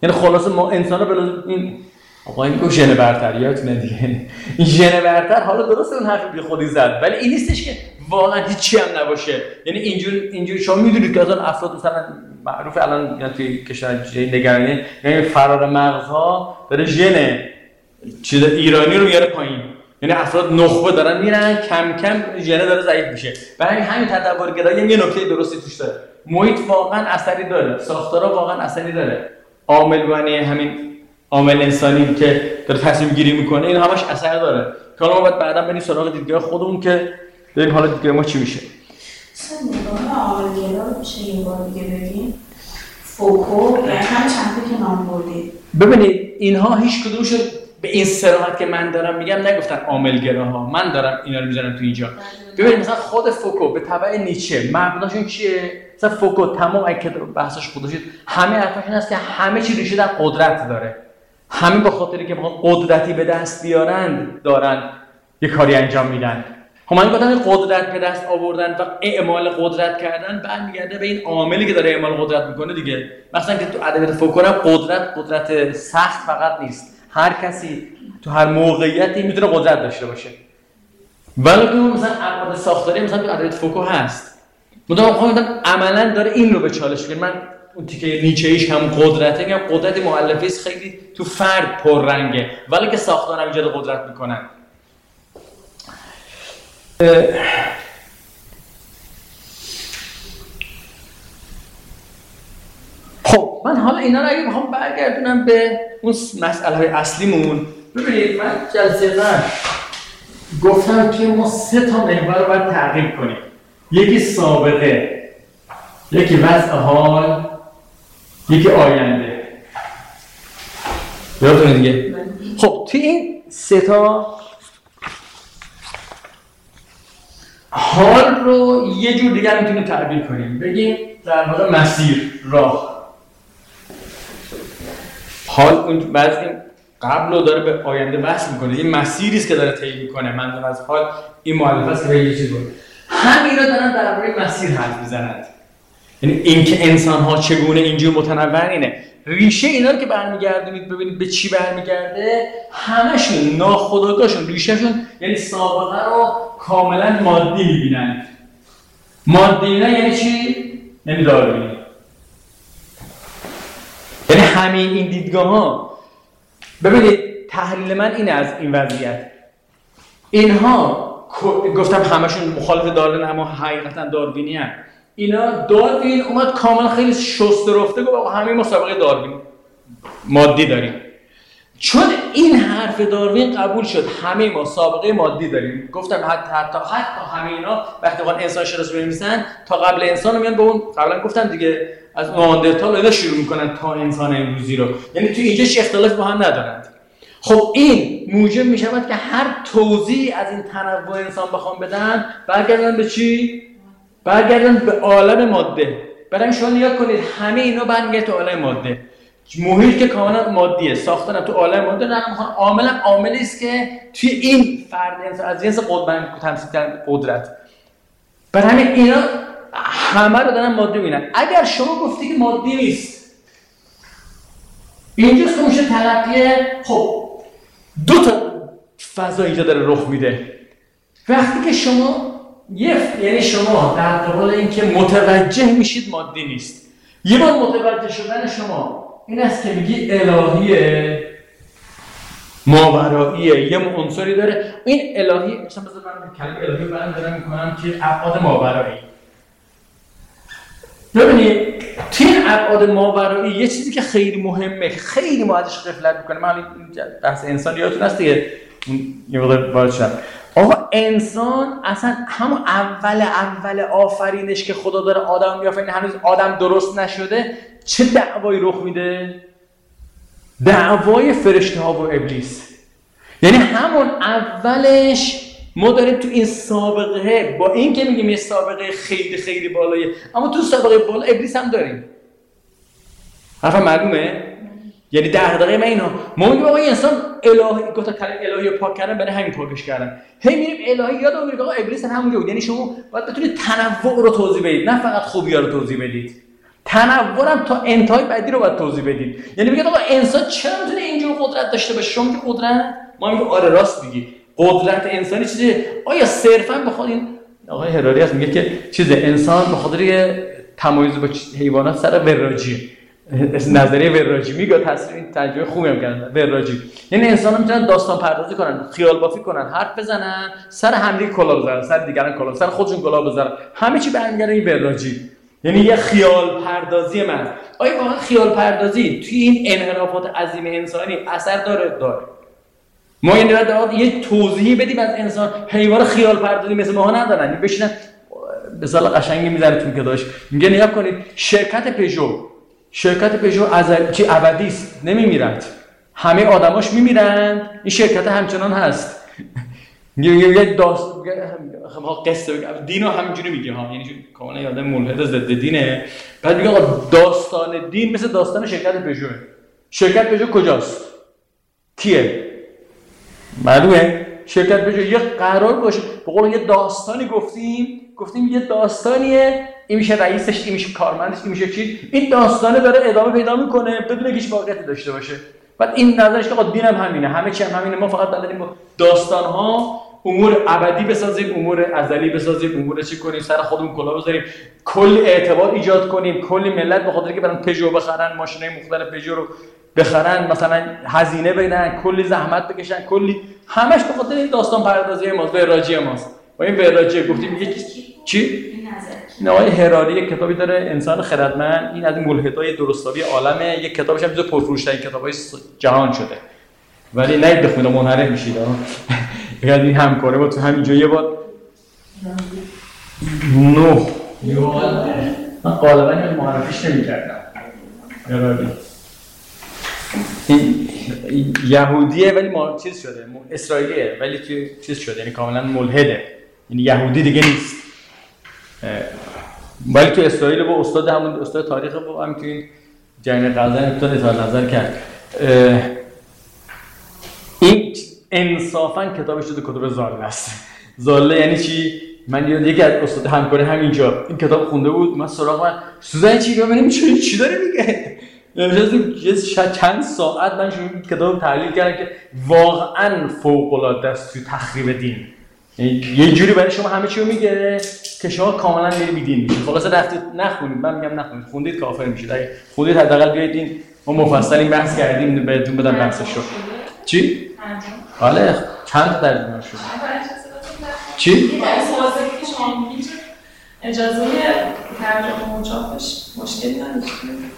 یعنی خلاصه ما انسان‌ها به این آقا این گوش ژن برتر یادتونه دیگه، این ژن برتر حالا درسته اون حرفی بی خودی زد ولی این نیستش که واقعا هیچی هم نباشه. یعنی اینجور اینجور شما میدونید که از اون افراد مثلا معروف الان یا توی کشور نگرانی یعنی فرار مغزها داره ژن چیز ایرانی رو میاره پایین، یعنی افراد نخبه دارن میرن کم کم ژن داره ضعیف میشه. برای همین تطورگرایی هم یه نکته درستی توش داره، محیط واقعا اثری داره، ساختارها واقعا اثری داره، عامل بانی همین عامل انسانی که داره تصمیم گیری میکنه این همش اثر داره که حالا ما باید بعدا بریم سراغ دیدگاه خودمون که ببینیم حالا دیدگاه ما چی میشه. مثلا نگاه عاملگرا رو میشه این بار دیگه بگیم فوکو یعنی هم چند که نام بردید. ببینید اینها هیچ کدومشو به این صراحت که من دارم میگم نگفتن عاملگراها، من دارم اینا رو میذارم تو اینجا. ببینید مثلا خود فوکو به تبع نیچه مبناشون چیه؟ مثلا فوکو تمام اگه بحثش خودشید همه حرفش این است که همه چی ریشه در قدرت داره، همه به خاطری که میخوان قدرتی به دست بیارن دارن یه کاری انجام میدن. خب من گفتم این قدرت به دست آوردن و اعمال قدرت کردن برمیگرده به این عاملی که داره اعمال قدرت میکنه دیگه. مثلا که تو ادبیات فوکو قدرت قدرت سخت فقط نیست، هر کسی تو هر موقعیتی میتونه قدرت داشته باشه. ولی که مثلا ابعاد ساختاری مثلا تو ادبیات فوکو هست. مدام خودم عملاً داره این رو به چالش میگیره. من اون تیکه نیچه‌ایش هم قدرته، میگم قدرت مؤلفه است خیلی تو فرد پررنگه ولی که ساختار هم ایجاد قدرت میکنن. خب من حالا اینا رو اگه بخوام برگردونم به اون مسئله های اصلیمون، ببینید من جلسه قبل گفتم که ما سه تا محور رو باید تعقیب کنیم. یکی سابقه، یکی وضع حال، یکی آینده. یادتونه دیگه؟ خب توی این سه تا حال رو یه جور دیگر میتونیم تعبیر کنیم، بگیم در واقع مسیر، راه. حال اون بعضی قبل رو داره به آینده بحث میکنه، یه مسیری است که داره طی میکنه. منظور از حال این مؤلفه است که به یه چیز بود. همینا دارن درباره مسیر حرف میزنند. یعنی اینکه انسان‌ها چگونه اینجور متنوع اینه. ریشه اینا رو که برمیگردونید ببینید به چی برمیگرده، همشون ناخودآگاهشون ریشهشون یعنی سابقه رو کاملا مادی میبینن. مادی نه یعنی چی؟ یعنی داروینی. یعنی همین این دیدگاه ها، ببینید تحلیل من اینه از این وضعیت، اینها گفتم همشون مخالف داروین اما حقیقتا داروینی هستند. اینا داروین اومد کاملا خیلی شسته رفته گفت همه ما سابقه داروین مادی داریم. چون این حرف داروین قبول شد همه ما سابقه مادی داریم. گفتم حتی حتی حتی همه اینا وقتی وقت انسان شناسی بنویسن تا قبل انسان میان به اون قبلا گفتم دیگه از نواندرتال اینا شروع میکنن تا انسان امروزی رو، یعنی تو اینجا چه اختلافی با هم ندارند. خب این موجب میشود که هر توضیح از این تنوع انسان بخوام بدن برگردن به چی؟ برگردن به عالم ماده. برای شما نگاه کنید همه اینا برمیگرده تو عالم ماده. محیط که کاملا مادیه، ساختن تو عالم ماده نه میخوان عاملا عاملی است که توی این فرد انسان از جنس قدرت تمثیل کردن قدرت. برای همین اینا همه رو دارن ماده میبینن. اگر شما گفتی که مادی نیست، اینجاست که میشه تلقیه. خب دو تا فضا اینجا داره رخ میده. وقتی که شما یه یعنی شما در قبال اینکه متوجه میشید مادی نیست، یه بار متوجه شدن شما این است که میگی الهیه، ماوراییه، یه عنصری داره. این الهی مثلا بذار من کلمه الهی برام دارم میکنم که ابعاد ماورایی. ببینید توی این ابعاد ماورایی یه چیزی که خیلی مهمه، خیلی ما ازش غفلت میکنیم. من بحث انسان یادتون هست دیگه، یه مقدار وارد شدم. آقا انسان اصلا همون اول اول آفرینش که خدا داره آدم میآفرینه هنوز آدم درست نشده، چه دعوایی رخ میده؟ دعوای فرشته ها و ابلیس. یعنی همون اولش ما داریم تو این سابقه، با این که میگیم یه سابقه خیلی خیلی بالایه، اما تو سابقه بالا ابلیس هم داریم. حرفم معلومه؟ یعنی دغدغه من اینا، ما میگیم آقا انسان الهی، گفت کلمه الهی رو پاک کردن برای همین پاکش کردن. هی میریم الهی یاد میگیریم آقا ابلیس هم همونجا بود. یعنی شما باید بتونید تنوع رو توضیح بدید، نه فقط خوبی‌ها رو توضیح بدید. تنورم تا انتهای بعدی رو باید توضیح بدید. یعنی میگه آقا انسان چرا میتونه اینجور قدرت داشته باشه؟ شما میگه قدرت، ما میگه آره راست میگی. قدرت انسانی چیزه؟ آیا صرفا بخواد این آقای هراری هست میگه که چیزه انسان به خاطر تمایز با حیوانات سر وراجی، نظریه وراجی میگه تصویر این ترجمه خوبی هم کردن وراجی، یعنی انسان‌ها میتونن داستان پردازی کنن، خیال بافی کنن، حرف بزنن، سر همدیگه کلاه بزنن، سر دیگران کلاه، سر خودشون کلاه بزنن، همه چی برمیگرده این وراجی، یعنی یه خیال پردازی من. آیا واقعا خیال پردازی توی این انحرافات عظیم انسانی اثر داره؟ داره. ما یعنی باید یه توضیحی بدیم از انسان. حیوان خیال پردازی مثل ما ندارن، این بشینن مثال قشنگی میذاره تو که داشت میگه نگاه کنید شرکت پژو، شرکت پژو ازل چی ابدی است، نمیمیرد، همه آدماش میمیرن، این شرکت همچنان هست. یه داست قصه دینو همینجوری میگه ها، یعنی کاملا یاد ملحد ضد دینه. بعد میگه آقا داستان دین مثل داستان شرکت پژو. شرکت پژو کجاست؟ کیه؟ معلومه شرکت پژو یه قرار باشه، به قول یه داستانی گفتیم گفتیم یه داستانیه، این میشه رئیسش، این میشه کارمندش، این میشه چی، این داستانه داره ادامه پیدا میکنه بدون اینکه هیچ واقعیتی داشته باشه. بعد این نظرش که آقا دینم همینه، همه چی هم همینه، ما فقط بلدیم با داستان‌ها امور ابدی بسازیم، امور ازلی بسازیم، امور چی کنیم، سر خودمون کلاه بذاریم، کلی اعتبار ایجاد کنیم، کلی ملت به خاطر اینکه برن پژو بخرن، ماشینای مختلف پژو رو بخرن، مثلا هزینه بدن، کلی زحمت بکشن، کلی همش به خاطر این داستان پردازی ماست، وراجی ماست. با این وراجی گفتیم میگه چی؟ این آقای هراری یک کتابی داره انسان خردمند، این از این ملحدای درستابی عالمه، یک کتابش هم جزو پرفروش‌ترین کتابای جهان شده. ولی نه بخونید منحرف میشید ها. یعنی این همکاره با تو همین جایی با نو من غالبا این معرفیش نمی‌کردم. هراری این یهودیه ولی ما چیز شده، اسرائیلیه ولی توی چیز شده، یعنی کاملا ملحده، یعنی یهودی دیگه نیست. ولی تو اسرائیل با استاد همون استاد تاریخ با هم توی جنگ غزه میتونه اظهار نظر کرد. این انصافا کتابش شده کتاب زاله است. زاله یعنی چی؟ من یکی از استاد همکاره همینجا این کتاب خونده بود، من سراغ من سوزن چی ببینیم چی چی داره میگه. نمیشه شاید چند ساعت من شروع کتاب تحلیل کردم که واقعا فوق العاده است توی تخریب دین. یه جوری برای شما همه چی رو میگه که شما کاملا میری بیدین میشید. خلاصه رفتید نخونید، من میگم نخونید، خوندید کافر میشید. اگه خوندید حداقل بیاید این ما مفصل این بحث کردیم بهتون بدم بحثش رو. چی؟ بله چند تا ترجمه شده. چی؟ اجازه ترجمه و چاپش مشکلی نداره.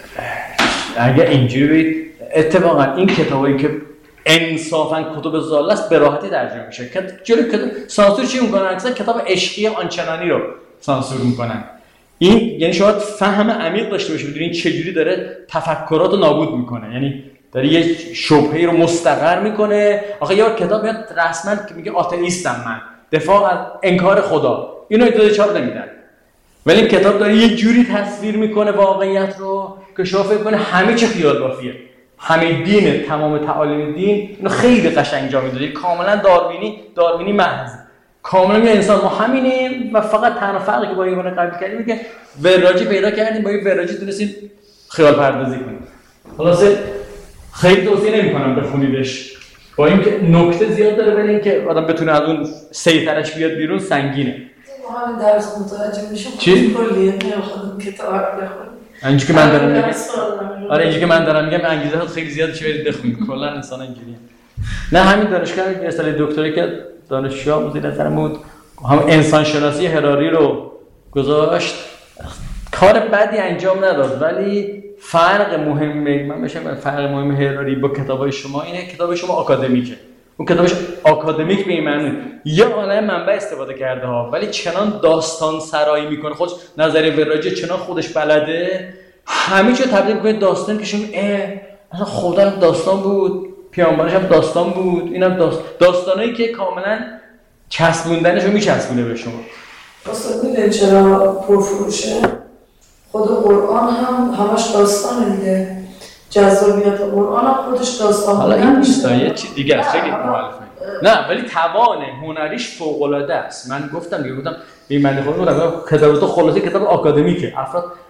اگه اینجوری بید اتفاقا این کتابایی که انصافاً کتب زاله است به راحتی ترجمه میشه. جلوی کتاب سانسور چی میکنن؟ اکثر کتاب عشقی آنچنانی رو سانسور میکنن. این یعنی شما فهم عمیق داشته باشید بدونید چجوری داره تفکرات رو نابود میکنه، یعنی داره یه شبهه‌ای رو مستقر میکنه. آخه یه کتاب میاد رسما که میگه آتئیستم من، دفاع از انکار خدا، اینو اجازه چاپ نمیدن. ولی این کتاب داره یه جوری تصویر میکنه واقعیت رو که شما فکر کنه همه چی خیال بافیه، همه دین، تمام تعالیم دین اینو خیلی قشنگ جا میذاره، کاملا داروینی داروینی محض، کاملا یه انسان ما همینیم و فقط تنها فرقی که با ایمان قبل کردیم که وراجی پیدا کردیم، با این وراجی تونستیم خیال پردازی کنیم. خلاصه خیلی توصیه نمی‌کنم بخونیدش، با اینکه نکته زیاد داره ولی اینکه آدم بتونه از اون سیطرش بیاد بیرون سنگینه. ما همین درس متوجه میشیم چی؟ کلیه نمیخوام کتاب بخونیم. اینجوری که من دارم میگم آره اینجوری که من دارم میگم انگیزه خیلی زیاد چه برید بخونید، کلا انسان اینجوریه. نه همین دانشگاه رساله دکتری که دانشجو بود نظرم بود هم انسان شناسی هراری رو گذاشت، کار بدی انجام نداد ولی فرق مهمه من بشم فرق مهم هراری با کتابای شما اینه کتاب شما آکادمیکه، اون کتابش آکادمیک به این معنی یه عالم منبع استفاده کرده ها ولی چنان داستان سرایی میکنه خودش، نظریه وراجی چنان خودش بلده همه چیو تبدیل میکنه داستان که شما اه اصلا خدا داستان بود، پیامبرش هم داستان بود، اینم داست... داستانایی که کاملا چسبوندنشو میچسبونه به شما. اصلا میدونی چرا پرفروشه؟ خود قرآن هم همش داستانه دیگه، جذابیت قرآن هم خودش داستان. حالا این نیستا یه چیز دیگه است، خیلی مخالفه. نه ولی توان هنریش فوق‌العاده است. من گفتم دیگه گفتم این من خودم گفتم کتاب تو خلاصه کتاب آکادمیکه، افراد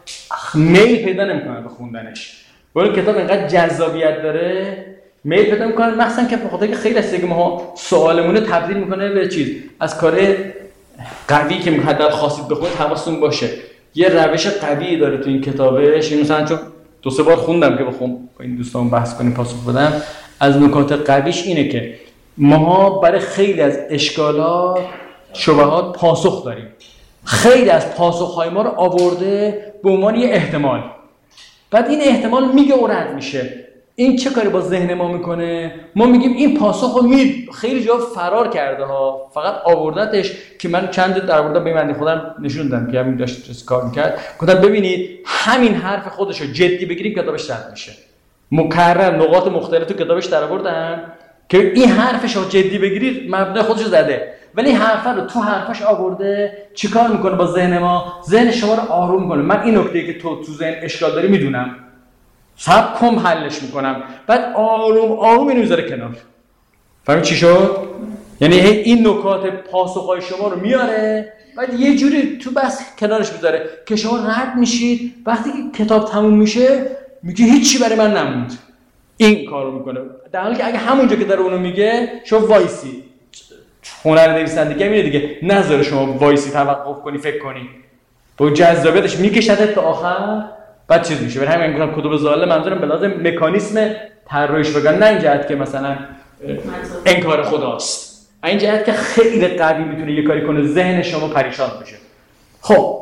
میل پیدا نمیکنن به خوندنش. ولی کتاب اینقدر جذابیت داره میل پیدا میکنن، مخصوصا که به خاطر که خیلی از دیگه ما سوالمون رو تبدیل میکنه به چیز از کار قوی که حداقل خواستید بخونید حواستون باشه. یه روش قوی داره تو این کتابش. این مثلا چون دو سه بار خوندم که بخوام با این دوستان بحث کنیم پاسخ بدم، از نکات قویش اینه که ما برای خیلی از اشکالات شبهات پاسخ داریم. خیلی از پاسخ‌های ما رو آورده به عنوان یه احتمال، بعد این احتمال میگه و رد میشه. این چه کاری با ذهن ما میکنه؟ ما میگیم این پاسخ رو می خیلی جا فرار کرده ها، فقط آوردتش که من چند در آورده به من خودم نشوندم که همین داشت کار میکرد. گفتم ببینید همین حرف خودش رو جدی بگیریم کتابش رد میشه. مکرر نقاط مختلف تو کتابش در آوردم که این حرفش رو جدی بگیرید مبنای خودش رو زده، ولی حرف رو تو حرفش آورده. چیکار میکنه با ذهن ما؟ ذهن شما رو آروم میکنه. من این نکته که تو تو ذهن اشکال داری میدونم، صبر کن حلش میکنم، بعد آروم آروم اینو میذاره کنار. فهمید چی شد؟ یعنی این نکات پاسخهای شما رو میاره، بعد یه جوری تو بس کنارش میذاره که شما رد میشید. وقتی که کتاب تموم میشه میگه هیچی برای من نموند. این کارو میکنه، در حالی که اگه همونجا که داره اونو میگه شما وایسی. هنر نویسندگی اینه دیگه، نذاره شما وایسی توقف کنی فکر کنی. با جذابیتش میکشدت تا آخر، بعد چیز میشه. برای همین میگم کتب ضاله منظورم به لازم مکانیسم طراحیش بگن، نه این جهت که مثلا انکار خداست، این جهت که خیلی قوی میتونه یه کاری کنه ذهن شما پریشان بشه. خب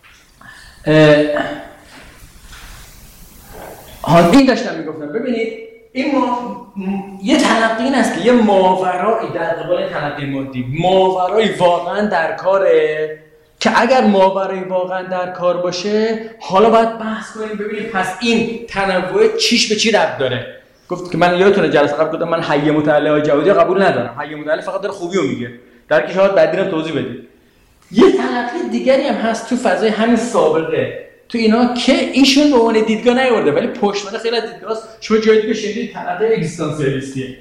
ها این داشتم میگفتم ببینید این ما یه تلقی این است که یه ماورایی در قبال تلقی مادی، ماورایی واقعا در کاره که اگر ماورایی واقعا در کار باشه حالا باید بحث کنیم ببینیم پس این تنوع چیش به چی ربط داره. گفت که من یادتونه جلسه قبل گفتم من حی متعلی جوادی قبول ندارم، حی متعلی فقط داره خوبی رو میگه، در که شاید بعدی رو توضیح بدید. یه تلقی دیگری هم هست تو فضای همین سابقه تو اینا که ایشون به عنوان دیدگاه نیورده، ولی پشتوانه خیلی از دیدگاهاست. شما جای دیگه شنیدید تلقی اگزیستانسیالیستیه.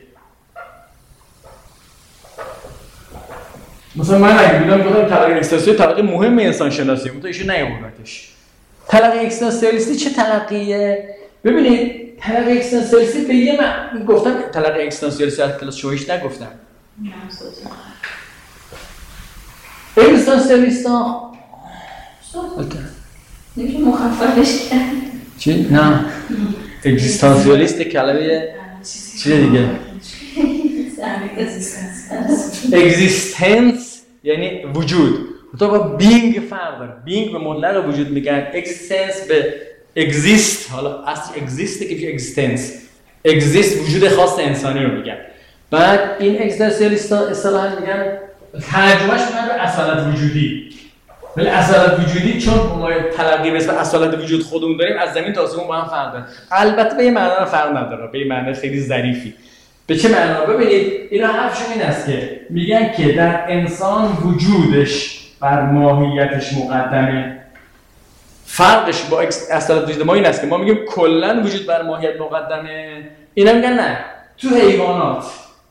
مثلا من اگه بودم گفتم تلقی اگزیستانسیالیستی تلقی مهم انسان شناسیه، اون تو ایشون نیوردتش. تلقی اگزیستانسیالیستی چه تلقیه؟ ببینید تلقی اگزیستانسیالیستی به یه من گفتم تلقی اگزیستانسیالیستی از کلاس شویش نگفتم. اگزیستانسیالیستا نمیشه مخففش کرد. چی؟ نه اگزیستانسیالیست کلمه چیز دیگه. اگزیستنس یعنی وجود. تو با بینگ فرق داره. بینگ به مطلق وجود میگن، اگزیستنس به اگزیست، حالا اصل اگزیسته که میشه اگزیستنس. اگزیست وجود خاص انسانی رو میگن. بعد این اگزیستانسیالیستا اصطلاحاً میگن ترجمهش میگن به اصالت وجودی. ولی اصالت وجودی چون ما تلقی به اسم اصالت وجود خودمون داریم از زمین تا آسمون با هم فرق داره. البته به این معنا فرق نداره، به این معنی خیلی ظریفی. به چه معنا؟ ببینید اینا حرفشون این است که میگن که در انسان وجودش بر ماهیتش مقدمه. فرقش با اصالت وجود ما این است که ما میگیم کلا وجود بر ماهیت مقدمه، اینا میگن نه، تو حیوانات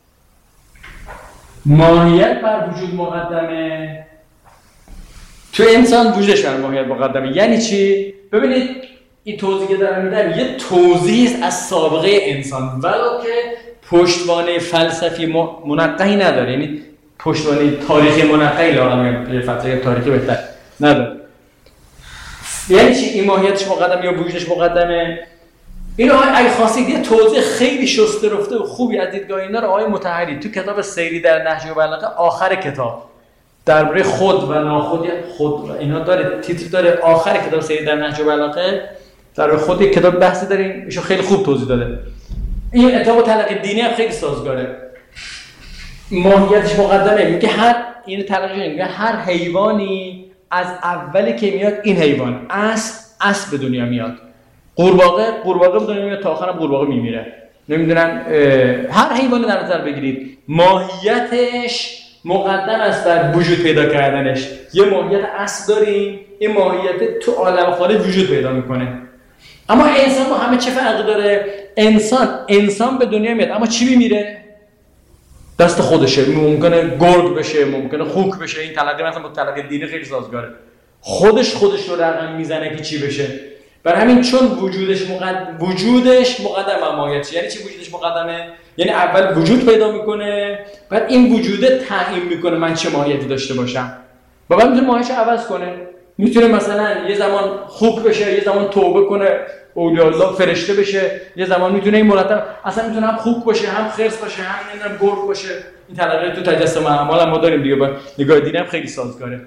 ماهیت بر وجود مقدمه، تو انسان وجودش بر ماهیت مقدمه. یعنی چی؟ ببینید این توضیحی که دارم میدم یه توضیح از سابقه انسان، ولو که پشتوانه فلسفی منقحی نداره، یعنی پشتوانه تاریخی منقحی لاغر فتره تاریخی بهتر نداره. یعنی چی این ماهیتش مقدمه یا وجودش مقدمه؟ این آقای اگه خواستید یه توضیح خیلی شسته رفته و خوبی از دیدگاه اینا رو آقای مطهری تو کتاب سیری در نهج البلاغه آخر کتاب درباره خود و ناخود خود اینا داره، تیتر داره آخر کتاب سیری در نهج البلاغه درباره خود یک کتاب بحثی داریم، ایشون خیلی خوب توضیح داده. این اتفاق تلقی دینی هم خیلی سازگاره. ماهیتش مقدمه، میگه هر این تلقی میگه هر حیوانی از اولی که میاد این حیوان اصل اصل به دنیا میاد. قورباغه قورباغه به دنیا میاد تا آخرم قورباغه میمیره. نمیدونم هر حیوانی در نظر بگیرید ماهیتش مقدم است بر وجود پیدا کردنش. یه ماهیت اصل داریم، این ماهیت تو عالم خارج وجود پیدا میکنه. اما انسان با همه چه فرقی داره؟ انسان انسان به دنیا میاد اما چی میمیره؟ دست خودشه. ممکنه گرگ بشه، ممکنه خوک بشه. این تلقی مثلا با تلقی دینی خیلی سازگاره. خودش خودش رو رقم میزنه که چی بشه. برای همین چون وجودش مقدم وجودش مقدم ماهیت. یعنی چی وجودش مقدمه؟ یعنی اول وجود پیدا میکنه، بعد این وجوده تعیین میکنه من چه ماهیتی داشته باشم. و بعد میتونه ماهیتش عوض کنه. میتونه مثلا یه زمان خوب بشه، یه زمان توبه کنه، اولیاء الله فرشته بشه، یه زمان میتونه این مرتب اصلا میتونه هم خوب باشه، هم خرس باشه، هم نمیدونم گرگ باشه. این تلقی تو تجسم اعمال هم ما داریم دیگه، با نگاه دینی هم خیلی سازگاره.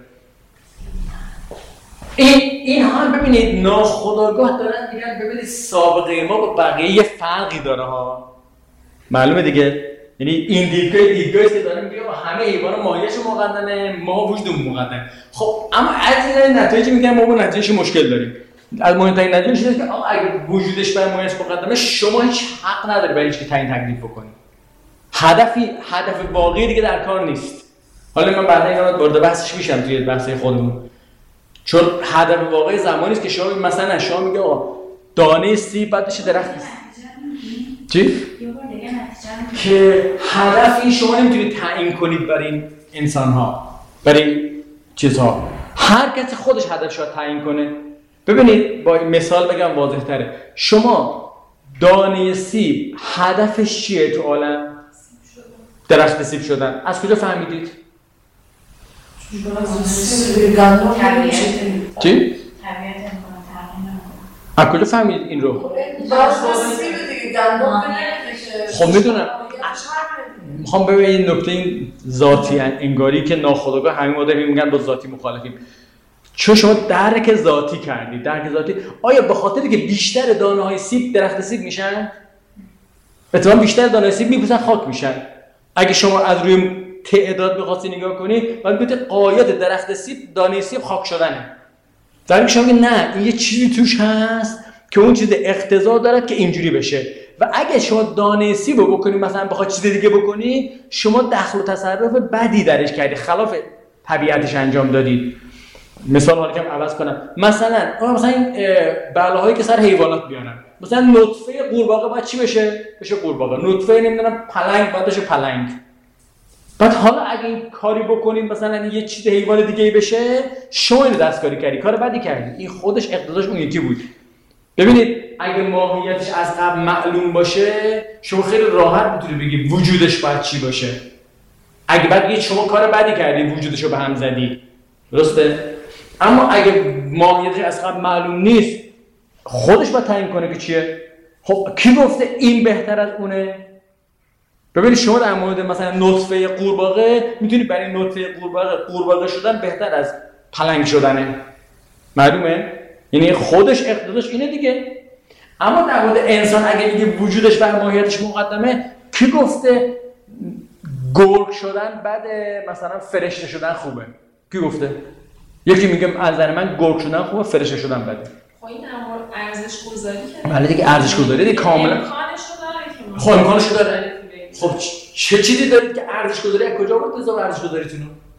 این این هم ببینید ناخودآگاه دارن میگن ببینید سابقه ما با بقیه یه فرقی داره ها. معلومه دیگه؟ یعنی این دیدگاه دیدگاهی که داریم میگه همه حیوانات ماهیتش مقدمه، ما وجودمون مقدمه. خب اما از این نتایج میگن ما با نتایجش مشکل داریم. از مهمترین نتیجه اینه که آقا اگه وجودش بر ماهیتش مقدمه شما هیچ حق نداری برای هیچ تعیین تکلیف بکنی. هدفی هدف واقعی دیگه در کار نیست. حالا من بعدا اینا وارد بحثش میشم توی بحث خودمون. چون هدف واقعی زمانی است که شما مثلا شما میگه آقا دانه سیب بعد بشه درخت. چی؟ که هدفی شما نمیتونید تعیین کنید برای این انسان‌ها، برای چیزها. هر کسی خودش هدفش رو تعیین کنه. ببینید با مثال بگم واضح تره. شما دانه سیب هدفش چیه تو عالم؟ درخت سیب شدن. از کجا فهمیدید؟ چی؟ از کجا فهمیدید این رو؟ خب میدونم. میخوام ببینید نکته این ذاتی انگاری که ناخودآگاه همین ما داریم میگن با ذاتی مخالفیم. چون شما درک ذاتی کردید، درک ذاتی آیا به خاطری که بیشتر دانه های سیب درخت سیب میشن؟ اتفاقا بیشتر دانه های سیب میپوسن خاک میشن. اگه شما از روی تعداد بخواستی نگاه کنی باید بگید قایت درخت سیب دانه سیب خاک شدنه. در شما میگه نه این یه چیزی توش هست که اون چیز اقتضا داره که اینجوری بشه. و اگه شما دانه سیب رو بکنی مثلا بخواد چیز دیگه بکنی شما دخل و تصرف بدی درش کردی، خلاف طبیعتش انجام دادید. مثال حالا که عوض کنم مثلا مثلا این بلاهایی که سر حیوانات بیانن، مثلا نطفه قورباغه باید چی بشه؟ بشه قورباغه. نطفه نمیدونم پلنگ باید بشه پلنگ. بعد حالا اگه این کاری بکنید مثلا یه چیز حیوان دیگه ای بشه شما اینو دستکاری کردی، کار بدی کردی. این خودش اقتضاش اون یکی بود. ببینید اگه ماهیتش از قبل معلوم باشه شما خیلی راحت میتونید بگی وجودش باید چی باشه. اگه بعد بگید شما کار بدی کردی وجودشو به هم زدی، درسته؟ اما اگه ماهیتش از قبل معلوم نیست خودش باید تعیین کنه که چیه. خب کی گفته این بهتر از اونه؟ ببینید شما در مورد مثلا نطفه قورباغه میتونید برای نطفه قورباغه قورباغه شدن بهتر از پلنگ شدنه. معلومه؟ یعنی خودش اقتضاش اینه دیگه. اما در مورد انسان اگه میگه وجودش بر ماهیتش مقدمه، کی گفته گرگ شدن بده مثلا فرشته شدن خوبه؟ کی گفته؟ یکی میگه از نظر من گرگ شدن خوبه فرشته شدن بده. خب این امر ارزش گذاری که بله دیگه ارزش گذاری دیگه کاملا امکانش رو داره که خب امکانش رو داره. خب چه چیزی دارید که ارزش گذاری از کجا بود حساب ارزش گذاریتون؟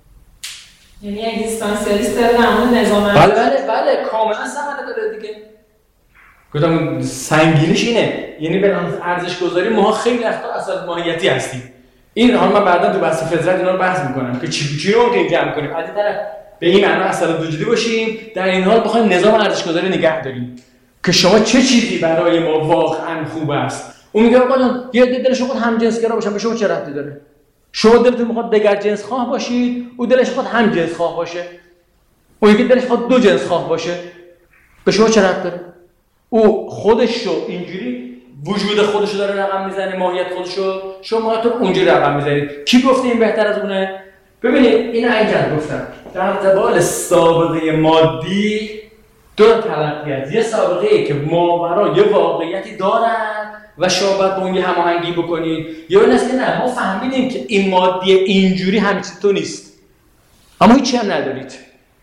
یعنی اگزیستانسیالیست داره در مورد نظام بله بله بله کاملا ثمره داره دیگه. گفتم سنگینیش اینه، یعنی به ارزش گذاری ما خیلی وقتا اصلا ماهیتی هستیم. این حالا من بعدا تو بحث فطرت اینا رو بحث میکنم که چی چی رو که جمع کنیم. از این طرف به این معنا اصلا وجودی باشیم، در این حال بخوایم نظام ارزش گذاری نگه داریم که شما چه چیزی برای ما واقعا خوب است. اون میگه آقا یه دلش خود هم جنسگرا باشن به شما چه ربطی داره؟ شما دلتون میخواد دگر جنس خواه باشید، او دلش خود هم جنس خواه باشه. اون یکی دلش خود دو جنس خواه باشه. به شما چه ربط داره؟ او خودش رو اینجوری وجود خودش رو داره رقم میزنه، ماهیت خودش رو شما تو اونجوری رقم میزنید. کی گفته این بهتر از اونه؟ ببینید این اینجا گفتم در قبال سابقه مادی دو تلقی است. یه سابقه ای که ماورا یه واقعیتی دارن و شما باید با اون یه هماهنگی بکنید. یا این است که نه ما فهمیدیم که این مادی اینجوری همین چیز تو نیست اما هیچی هم ندارید.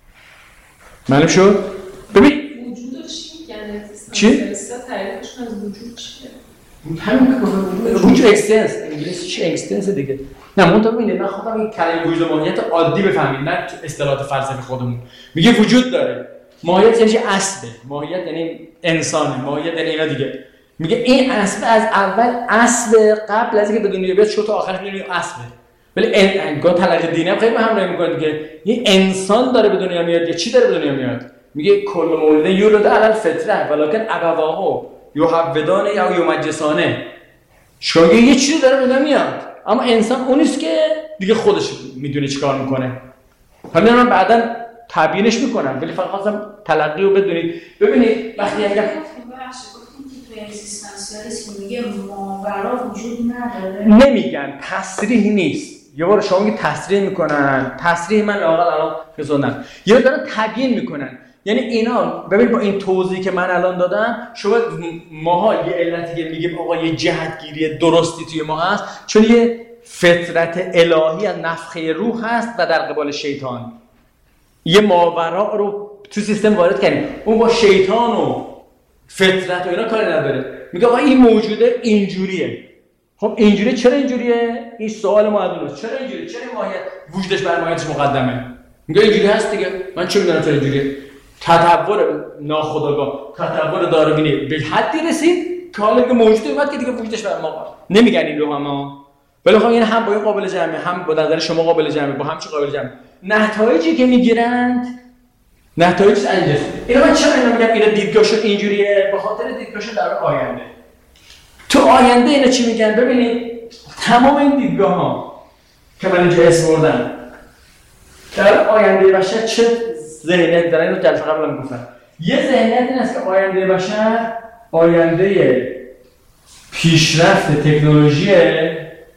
معلوم شد؟ ببین وجودش میگن چی؟ اصلا تعریفشون از وجود چیه؟ همین وجود اکستنس انگلیسی چی اکستنس دیگه. نه منتها ببینید من خودم این کلمه وجود ماهیت عادی بفهمید، نه اصطلاحات فلسفی خودمون. میگه وجود داره. ماهیت یعنی اصله. ماهیت یعنی انسانه. ماهیت یعنی اینا دیگه. میگه این اصل از اول اصل قبل از اینکه به دنیا بیاد شو تا آخرش میبینی اصله. ولی انگار تلقی دینی هم خیلی به همراهی میکنه دیگه. یه انسان داره به دنیا میاد یا چی داره به دنیا میاد؟ میگه کل مولد یولد علی الفطره ولکن ابواه یحودان یا یمجسانه. شما یه چیزی داره به دنیا میاد، اما انسان اون نیست که دیگه خودش میدونه چیکار میکنه. حالا من بعداً تبیینش میکنم، ولی فقط خواستم تلقی رو بدونید. ببینید وقتی اگر توی اگزیستانسیالیسم میگه ماورا وجود نداره، نمیگن، تصریح نیست. یه بار شما میگی تصریح میکنن، تصریح من لااقل الان فسردن، یه بار دارن تبیین میکنن. یعنی اینا ببین با این توضیحی که من الان دادم شما ماها یه علتی که میگیم آقا یه جهتگیری درستی توی ما هست، چون یه فطرت الهی از نفخه روح هست و در قبال شیطان یه ماورا رو تو سیستم وارد کردیم. اون با شیطان و فطرت و اینا کاری نداره. میگه آقا این موجوده اینجوریه. خب اینجوریه، چرا اینجوریه؟ این سوال ما از چرا اینجوریه؟ چرا ماهیت وجودش بر ماهیتش مقدمه؟ میگه اینجوری هست دیگه. من چه میدونم چرا اینجوریه؟ تطور ناخودآگاه، تطور داروینی به حدی رسید که حالا که موجوده اومد که دیگه وجودش بر ما نمیگن این رو هم. ولی خب این هم با این قابل جمعه، هم با نظر شما قابل جمعه، با هم چه قابل جمعه. نتایجی که میگیرند نتایج انجاز. اینا من چرا اینا میگم اینا دیدگاهشون اینجوریه؟ به خاطر دیدگاهشون در آینده. تو آینده اینا چی میگن؟ ببینید تمام این دیدگاه‌ها که من اینجا اسم بردم در آینده بشر چه ذهنیت دارن؟ اینو جلسه قبل هم گفتم. یه ذهنیت این است که آینده بشر آینده پیشرفت تکنولوژیه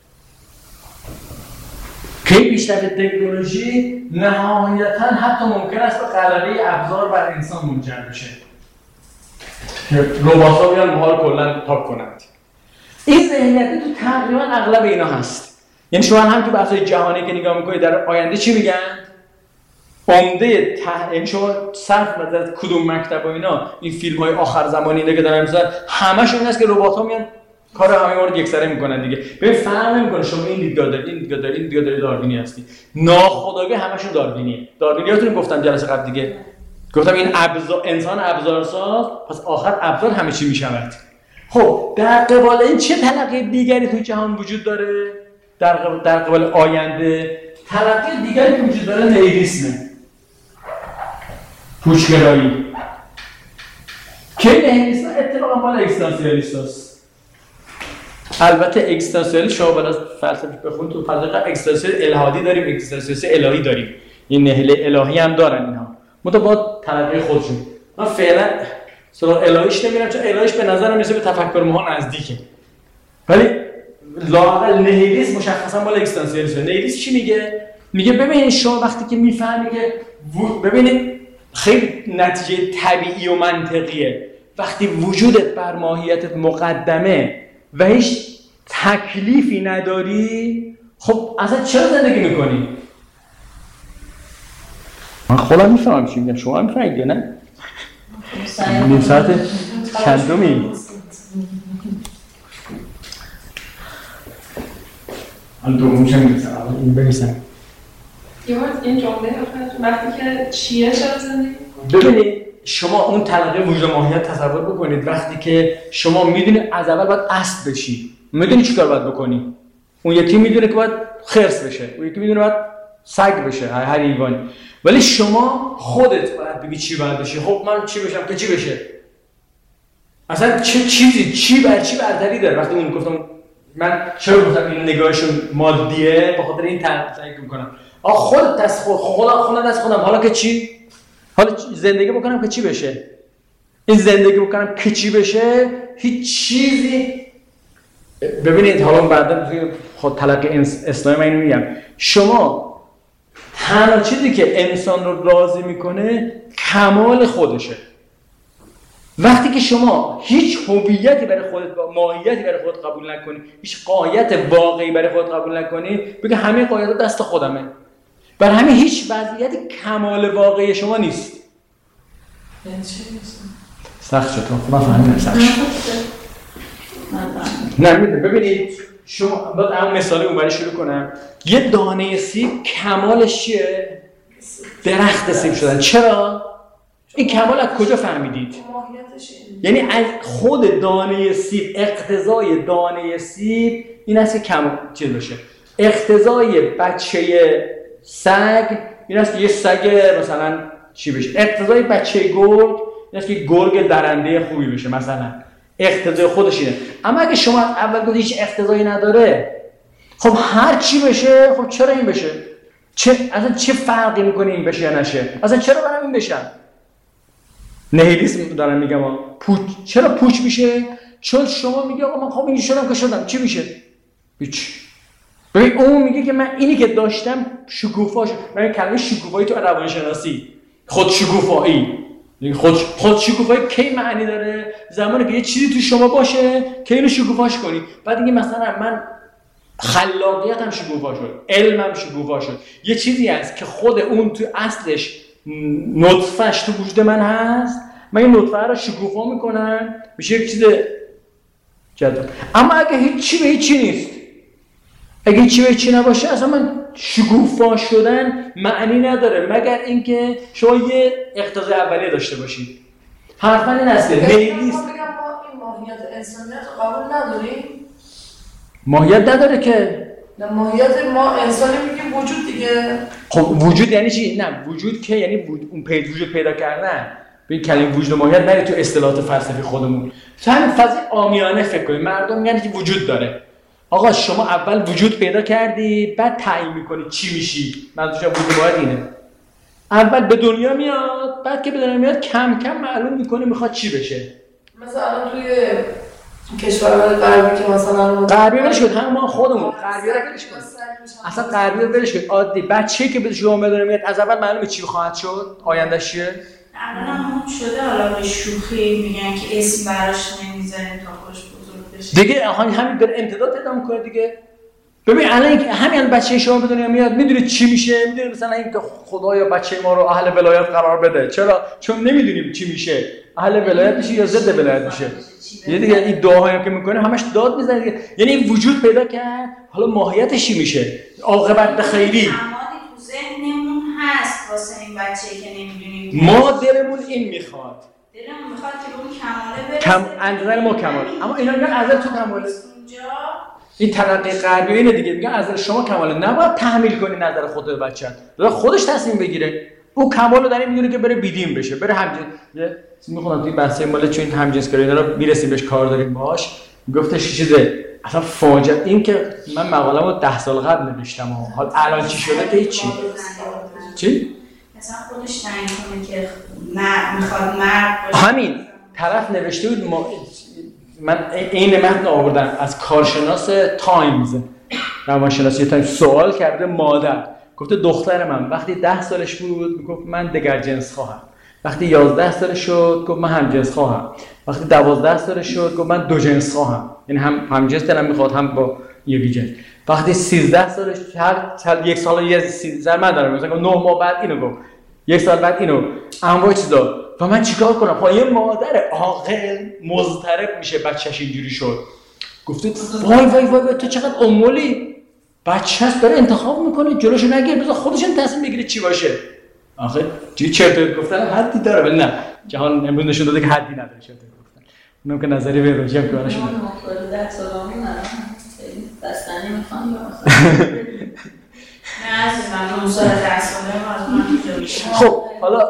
که پیشرفت تکنولوژی نهایتاً حتی ممکن است به غلبه ابزار بر انسان منجر بشه که ربات‌ها بیان ماها رو کلاً پاک کنند. این ذهنیت تو تقریباً اغلب اینا هست. یعنی شما هم تو بحث‌های جهانی که نگاه می‌کنید در آینده چی میگن؟ عمده ته یعنی شما صرف نظر کدوم مکتب و اینا این فیلم‌های آخر زمانی اینا که دارن می‌سازن همه‌شون این است که ربات‌ها میان کار همه ما رو یکسره میکنن دیگه. ببین فرق نمیکنه شما این دیدگاه دارید، این دیدگاه دارید، این دیدگاه دارید، داروینی هستی. ناخودآگاه همشون داروینیه. داروینیاتون گفتم جلسه قبل دیگه. گفتم این ابزار انسان ابزارساز، پس آخر ابزار همه چی میشود. خب در قبال این چه تلقی دیگری تو جهان وجود داره؟ در قبال در قبال آینده تلقی دیگری که وجود داره نیهیلیسمه. پوچگرایی. که نیهیلیسم اتفاقا مال اگزیستانسیالیستاست. البته اگزیستانسیالیسم شما بالا فلسفه بخونید تو فلسفه اگزیستانسیال الهادی داریم، اگزیستانسیال الهی داریم. این نهله الهی هم دارن اینها. متفاوت تلقی خودشون. من فعلا سراغ الهیش نمیرم چون الهیش به نظر میرسه به تفکر ما نزدیکه. ولی لااقل نهیلیسم مشخصا مال اگزیستانسیالیسم. نهیلیسم چی میگه؟ میگه ببین شما وقتی که میفهمی که ببینید خیلی نتیجه طبیعی و منطقیه. وقتی وجودت بر ماهیتت مقدمه و هیچ تکلیفی نداری، خب اصلا چرا زندگی میکنی؟ من خودم میفهمم چی میگم، شما هم میفهمید یا نه؟ نیم ساعت چندمی؟ الان دومش هم میرسم، این بریسم یه بار این جمله وقتی که چیه چرا زندگی میکنی؟ ببینید شما اون تلقی وجود ماهیت تصور بکنید وقتی که شما میدونید از اول باید اسب بشی، میدونی چیکار باید بکنی. اون یکی میدونه که باید خرس بشه، اون یکی میدونه باید سگ بشه، هر حیوانی. ولی شما خودت باید بگی چی باید بشی. خب من چی بشم که چی بشه؟ اصلا چه چیزی چی بر چی برتری داره؟ وقتی اون گفتم من چرا گفتم این نگاهشون مادیه، به خاطر این تحقیق میکنم. آ خودت دست خود خودم خودم دست خودم، حالا که چی؟ حالا زندگی بکنم که چی بشه؟ این زندگی بکنم که چی بشه؟ هیچ چیزی. ببینید حالا بعدا خود تلقی اسلامی من اینو میگم، شما تنها چیزی که انسان رو راضی میکنه کمال خودشه. وقتی که شما هیچ هویتی برای خودت، ماهیتی برای خودت قبول نکنی، هیچ غایت واقعی برای خودت قبول نکنی، بگه همه غایت دست خودمه. برای همین هیچ وضعیتی کمال واقعی شما نیست. یعنی چی نیست؟ سخت شد. من فهمیدم سخت شد. نه میدونم ببینید شما باید همون مثالی اونوری شروع کنم. یه دانه سیب کمالش چیه؟ درخت سیب شدن. چرا؟ این کمال از کجا فهمیدید؟ یعنی از خود دانه سیب، اقتضای دانه سیب این است که کم چیز بشه. اقتضای بچه سگ این است که یه سگ مثلا چی بشه، اقتضای بچه گرگ این است که گرگ درنده خوبی بشه مثلا، اقتضای خودش اینه. اما اگه شما اول گفتید هیچ اقتضایی نداره، خب هر چی بشه، خب چرا این بشه؟ چه اصلا چه فرقی میکنه این بشه یا نشه؟ اصلا چرا برام این بشن؟ نهیلیسم دارم میگم ها. پوچ چرا پوچ میشه؟ چون شما میگی آقا من خب این شدم که شدم، چی میشه؟ هیچ. ببین اون میگه که من اینی که داشتم شکوفا شد. من کلمه شکوفایی تو روانشناسی خود شکوفایی، خود خود شکوفایی کی معنی داره؟ زمانی که یه چیزی تو شما باشه که اینو شکوفاش کنی. بعد دیگه مثلا من خلاقیتم شکوفا شد، علمم شکوفا شد، یه چیزی هست که خود اون تو اصلش نطفهش تو وجود من هست، من این نطفه رو شکوفا میکنم میشه یک چیز جذاب. اما اگه هیچی به هیچی نیست، اگه هیچی به هیچی نباشه، اصلا من شکوفا شدن معنی نداره مگر اینکه شما یه اقتضای اولیه داشته باشید. حرفاً این است که نیست. ما بگم ما این ماهیت انسانیت قبول نداریم؟ ماهیت نداره که. نه ماهیت ما انسانی میگه وجود دیگه. خب وجود یعنی چی؟ نه وجود که یعنی وجود، اون پید وجود پیدا کردن. ببین کلمه وجود و ماهیت نره تو اصطلاحات فلسفی خودمون. همین فضای عامیانه فکر کنید. مردم میگن که وجود داره. آقا شما اول وجود پیدا کردی، بعد تعیین میکنی چی میشی. منظورم وجود ماهیت اینه. اول به دنیا میاد، بعد که به دنیا میاد کم کم معلوم میکنه میخواد چی بشه. مثلا توی کشورهای غربی که مثلا غربی ولش کن، هم ما خودمون غربی رو ولش کن. اصلا غربی رو ولش کن. عادی بچه‌ای که به شما بدونه میاد از اول معلومه چی خواهد شد، آیندهش چیه. الان هم شده حالا به شوخی میگن که اسم براش نمیذاریم تا خوش بزرگ بشه دیگه همین داره امتداد پیدا میکنه دیگه. ببین الان همین بچه شما به دنیا میاد میدونه چی میشه، میدونه مثلا اینکه خدایا بچه ما رو اهل ولایت قرار بده. چرا؟ چون نمیدونیم چی میشه، اهل ولایت میشه یا ضد ولایت میشه. یه دیگه این دعاهایی که میکنه همش داد میزنه دیگه. یعنی این وجود پیدا کرد، حالا ماهیتش چی میشه؟ عاقبت به خیری. امادی تو ذهنمون هست واسه این بچه‌ای که نمیدونیم. ما دلمون این میخواد. دلمون میخواد که اون کماله برسه. کم انتظار ما کمال. اما اینا میگن ازل تو کماله. این تلقی غربی اینه دیگه، میگن ازل شما کماله، نباید تحمیل کنی نظر خود به بچه‌ت. خودش تصمیم بگیره. او کمالو در این میدونه که بره بیدین بشه، بره همجنس. میخونم توی بحث مال چون این همجنسگرایی اینا رو میرسیم بهش کار داریم باهاش. گفتش چیزه اصلا فاجعه این که من مقاله‌مو ده سال قبل نوشتم و حالا الان چی شده که هیچی. چی؟ مثلا خودش تعیین کنه که نه میخواد مرد باشه. همین طرف نوشته بود ما... من این متن آوردم از کارشناس تایمز، روانشناسی تایمز، سوال کرده مادر، گفته دختر من وقتی ده سالش بود میگفت من دگر جنس خواهم، وقتی یازده سالش شد گفت من هم جنس خواهم، وقتی دوازده سالش شد گفت من دو جنس خواهم، یعنی هم هم جنس دلم میخواد هم با یکی جنس. وقتی سیزده سالش هر سال یک سال یه سیزده من دارم مثلا نه ماه بعد اینو گفت، یک سال بعد اینو، انواع چیزا. و من چیکار کنم؟ پای یه مادر عاقل مضطرب میشه بچه‌ش اینجوری شد. گفته وای وای وای تو چقدر امولی، بچه‌ش داره انتخاب میکنه جلوشو نگیر، بذار خودش تصمیم بگیره چی باشه. آخه چی چرت گفتن حدی داره ولی نه، جهان امروز نشون داده که حدی نداره چرت گفتن. اونم که نظری بیولوژی هم که براش میاد. من ده سالمون ندارم. دستانی میخوام یا مثلا نه عزیزم اون سال ده ساله از من اینجا. خب حالا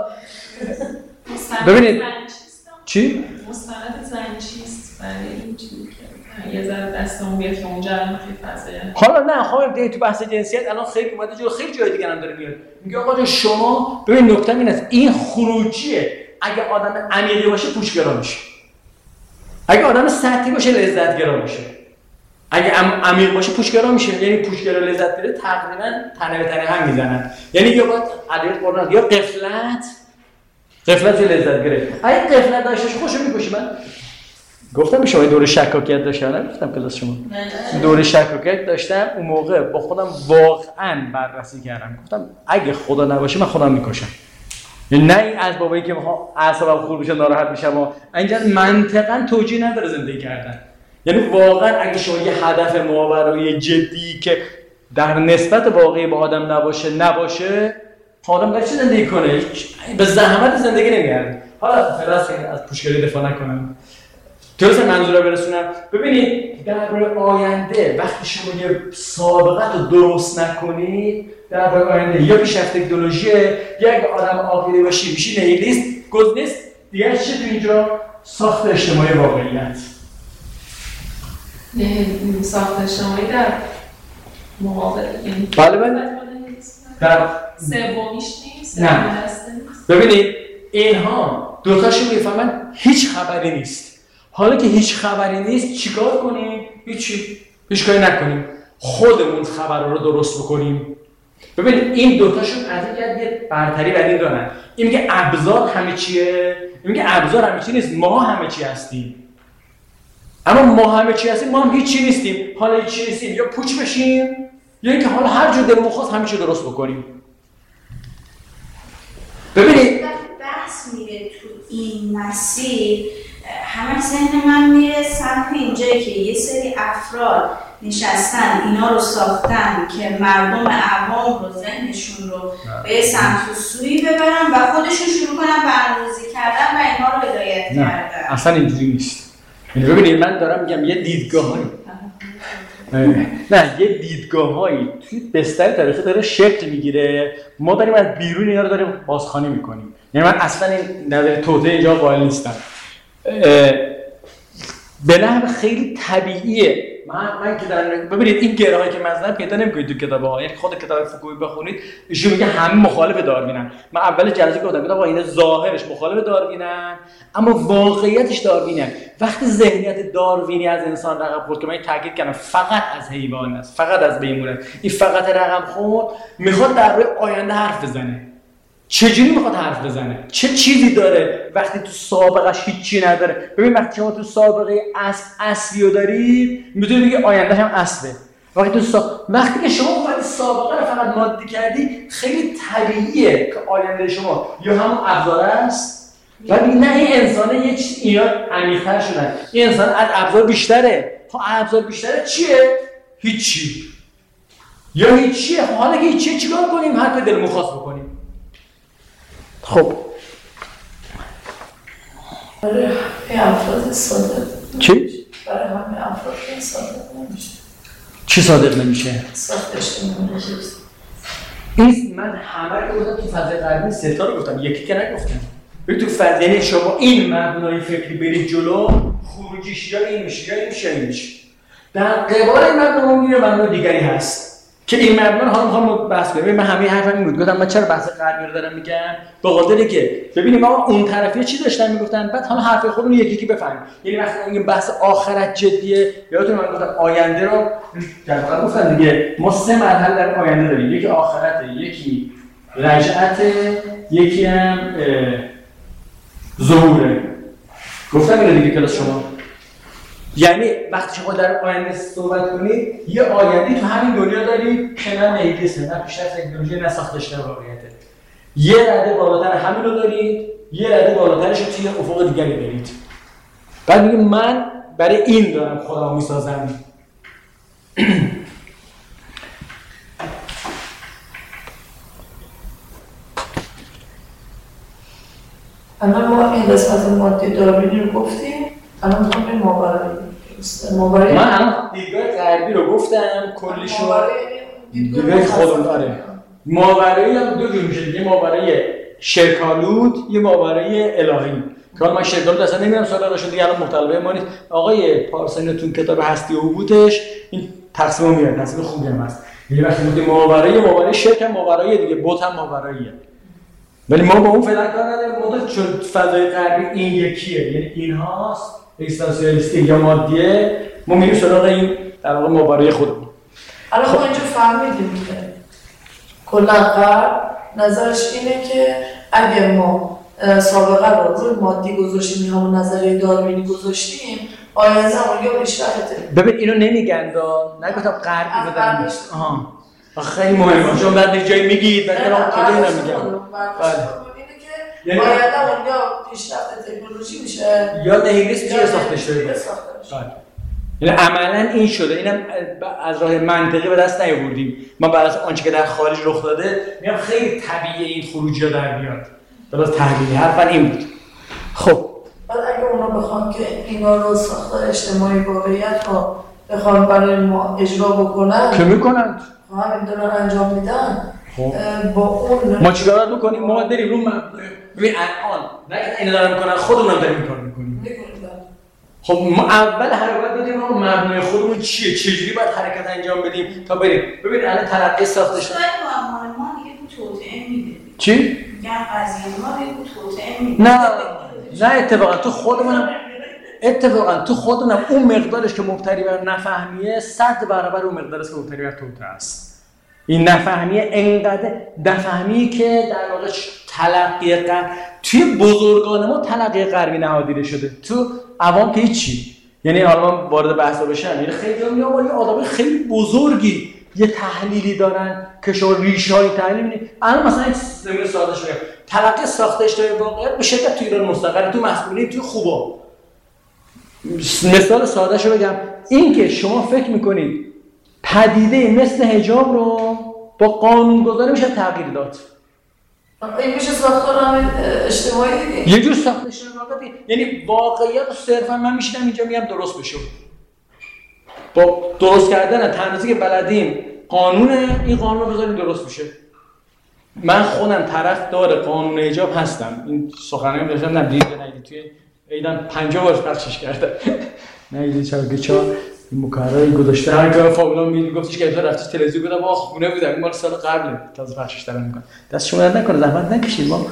ببینید چی؟ مستند زن چیست؟ برای این چیزی که یه ذره دستمون بیاد که اونجا الان خیلی فضایه. حالا نه خواهیم تو بحث جنسیت الان خیلی اومده جو خیلی جای دیگه هم داره میاد. میگه آقا جو شما ببین نکته این است این خروجیه. اگه آدم عمیقی باشه پوچگرا میشه. اگه آدم سطحی باشه لذتگرا میشه. اگه عمیق باشه پوچگرا میشه. یعنی پوچگرا لذت گرا تقریبا تنه به تنه هم میزنن. یعنی یا باید عدالت قرآن یا غفلت غفلت یا لذت گرا. اگه غفلت داشتش خوشو میکشی. من گفتم به شما دوره شکاکیت داشتم، نگفتم کلاس شما دوره شکاکیت داشتم. اون موقع با خودم واقعا بررسی کردم، گفتم اگه خدا نباشه من خودم میکشم. یعنی نه این از بابایی که میخوام اعصابم خورد بشه ناراحت میشم و اینجا منطقاً توجیه نداره زندگی کردن. یعنی واقعا اگه شما یه هدف ماورایی جدی که در نسبت واقعی با آدم نباشه نباشه آدم برای چی زندگی کنه؟ به زحمت زندگی نمیارد. حالا فراس از پوچگری دفاع نکنم. درسته منظور رو برسونم؟ ببینید درباره آینده وقتی شما یه سابقه رو درست نکنید درباره آینده یا پیشرفت تکنولوژیه یا اگه آدم عاقلی باشی میشی نیلیست گزینست دیگه چه تو اینجا ساخت اجتماعی واقعیت نه ساخت اجتماعی در مقابل یعنی بله بله در سومیش نیست نه ببینید اینها دوتاشون میفهمن هیچ خبری نیست حالا که هیچ خبری نیست چیکار کنیم؟ هیچی هیچ کاری نکنیم خودمون خبر رو درست بکنیم ببینید این دوتاشون از این یه برتری بر این دارن این میگه ابزار همه چیه این میگه ابزار همه چی نیست ما همه چی هستیم اما ما همه چی هستیم ما هم هیچی نیستیم حالا هیچی نیستیم یا پوچ بشیم یا اینکه حالا هر جور دلمون خواست همه چی درست بکنیم ببینید بحث میره تو این مسیر همه ذهن من میره سمت اینجایی که یه سری افراد نشستن اینا رو ساختن که مردم عوام رو ذهنشون رو به سمت و سوی ببرن و خودشون شروع کنن برنامه‌ریزی کردن و اینا رو هدایت نه کردن اصلا اینجوری نیست یعنی ببینید من دارم میگم یه دیدگاهی نه یه دیدگاهایی توی بستر تاریخی داره شکل میگیره ما داریم از بیرون اینا رو داریم بازخوانی میکنیم یعنی من اصلا این نظر توطئه اینجا قائل نیستم به نحو خیلی طبیعیه من من که در ببینید این گرایی که مذهب پیدا نمی‌کنید تو کتاب‌ها یعنی خود کتاب فوکوی بخونید ایشون میگه همه مخالف داروینن من اول جلسه گفتم گفتم این ظاهرش مخالف داروینن اما واقعیتش داروینه وقتی ذهنیت داروینی از انسان رقم خورد که من تاکید کردم فقط از حیوان است فقط از میمون است این فقط رقم خورد میخواد درباره آینده حرف بزنه چجوری میخواد حرف بزنه چه چیزی داره وقتی تو سابقش هیچی نداره ببین وقتی شما تو سابقه اصل اصلی رو دارید میتونید بگی آیندهش هم اصله وقتی تو سا... وقتی که شما اومدی سابقه رو فقط مادی کردی خیلی طبیعیه که آینده شما یا همون ابزار است ولی نه این انسانه یه چیز اینا عمیق‌تر شدن این انسان از ابزار بیشتره خب ابزار بیشتره چیه هیچی یا هیچیه حالا که هیچیه چیکار کنیم هر که دلمون خواست بکنیم خب برای همه افراد صادق چی؟ برای همه افراد که صادق نمیشه چی صادق نمیشه؟ ساخت اجتماعی نمیشه این من همه رو گفتم تو فضای غربی سه تا رو گفتم یکی که نگفتم ببین تو فضای یعنی شما این مبنای فکری برید جلو خروجیش یا این میشه یا این میشه این میشه در قبال این مبنا میره مبنای دیگری هست که این مبنا حالا میخوام بحث کنم من همه حرفم این بود گفتم من چرا بحث غربی رو دارم میگم به خاطر که ببینید ما اون طرفی چی داشتن میگفتن بعد حالا حرف خودمون یکی یکی بفهمیم یعنی وقتی این بحث آخرت جدیه یادتون من گفتم آینده رو در واقع گفتم دیگه ما سه مرحله در آینده داریم یکی آخرته یکی رجعته یکی هم ظهوره گفتم اینو دیگه کلاس شما یعنی وقتی شما در آینده صحبت کنید یه آینده تو همین دنیا دارید که نه نیلیسته نه پیشرفت تکنولوژی نه ساختش نه واقعیته یه رده بالاتر همین رو دارید یه رده بالاترش رو توی افق دیگری دارید بعد میگم من برای این دارم خودمو میسازم الان ما این قسمت مادی داروینی رو گفتیم الان میخوام این ماورایی ماورایی من الان دیدگاه غربی رو گفتم کلیشو دیدگاه خودم داره ماورایی هم دو جور میشه دیگه ماورایی شرک‌آلود یه ماورایی الهی که من شرک‌آلود اصلا نمیدونم سوالاشون دیگه الان مطالبه ما نیست آقای پارسانیتون کتاب هستی و عبودش این تقسیم میاد تقسیم خوبی هم هست یعنی وقتی میگه ماورایی ماورایی شرک هم ماورایی دیگه بوت هم ماوراییه ولی ما با اون فعلا کار نداریم ما چون فضای غربی این یکیه یعنی اینهاست اکستانسیالیستی یا مادیه ما میریم سراغ این در واقع ماورای خودمون الان ما اینجا فهمیدیم که کلا غرب نظرش اینه که اگه ما سابقه رو روی مادی گذاشتیم همون نظریه داروینی گذاشتیم آینده همون یا پیشرفته ببین اینو نمیگن دا نگفتم غربی رو دارم آها خیلی مهمه چون بعد یه جایی میگید بعد برام کجا اینا میگم یعنی آینده اون یا پیشرفت تکنولوژی میشه یا نیلیست میشه ساختش شده یعنی عملا این شده اینم از راه منطقی به دست نیاوردیم ما بعد از آنچه که در خارج رخ داده میگم خیلی طبیعیه این خروجی ها در بیاد درست تحلیلی حرفا این بود خب بعد اگه اونا بخوان که اینا رو ساختار اجتماعی واقعیت رو بخوان برای ما اجرا بکنن که میکنن همین دارن انجام میدن. با اون ما چیکار باید بکنیم؟ ما بریم رو مبنای ببین الان نه که اینا دارن میکنن خودمون هم داریم این کارو میکنیم. خب ما اول حرکت بدیم رو مبنای خودمون چیه؟ چجوری باید حرکت انجام بدیم تا بریم. ببین الان ترقی ساخته شده. شاید معمار ما دیگه تو توطئه میده. چی؟ میگن قضیه ما دیگه تو توطئه میده. نه نه اتفاقا تو خودمون اتفاقا تو خودمون اون مقدارش که مبتنی بر نفهمیه صد برابر اون مقدارش که مبتنی بر توطئه است. این نفهمیه انقدر نفهمی که در واقع تلقی غرب توی بزرگان ما تلقی غربی نهادینه شده، تو عوام که هیچی. یعنی حالا من وارد بحثا بشم، یعنی خیلی میام یه آدمای خیلی بزرگی یه تحلیلی دارن که شما ریشه‌های تحلیل می‌بینید. الان مثلا این سیستم ساده شده تلقی ساخته اجتماعی واقعیت به شدت تو ایران مستقر، تو مسئولین، تو خوبا. مثال ساده‌شو بگم، این که شما فکر می‌کنید پدیده مثل حجاب رو با قانون‌گذاری میشه تغییر داد. این میشه ساختار همین اجتماعی دیگه. یه جور ساخته اجتماعی، یعنی واقعیت رو صرفا من میشینم اینجا میگم درست بشه. با درست کردن تنظیمی که بلدیم قانون این قانون رو بذاریم درست بشه. من خودم طرفدار قانون حجاب هستم. این سخنرانی داشتم نه دید نه توی ایدان پنجاه بار پخشش کردم. نه دید چرا چرا این مکرری گذاشته هر جا فامیلا میگفتش که تو رفتی تلویزیون بودم آخ خونه بودم این مال سال قبل تازه پخشش دارم میکنم. دست شما درد نکنه، زحمت نکشید. ما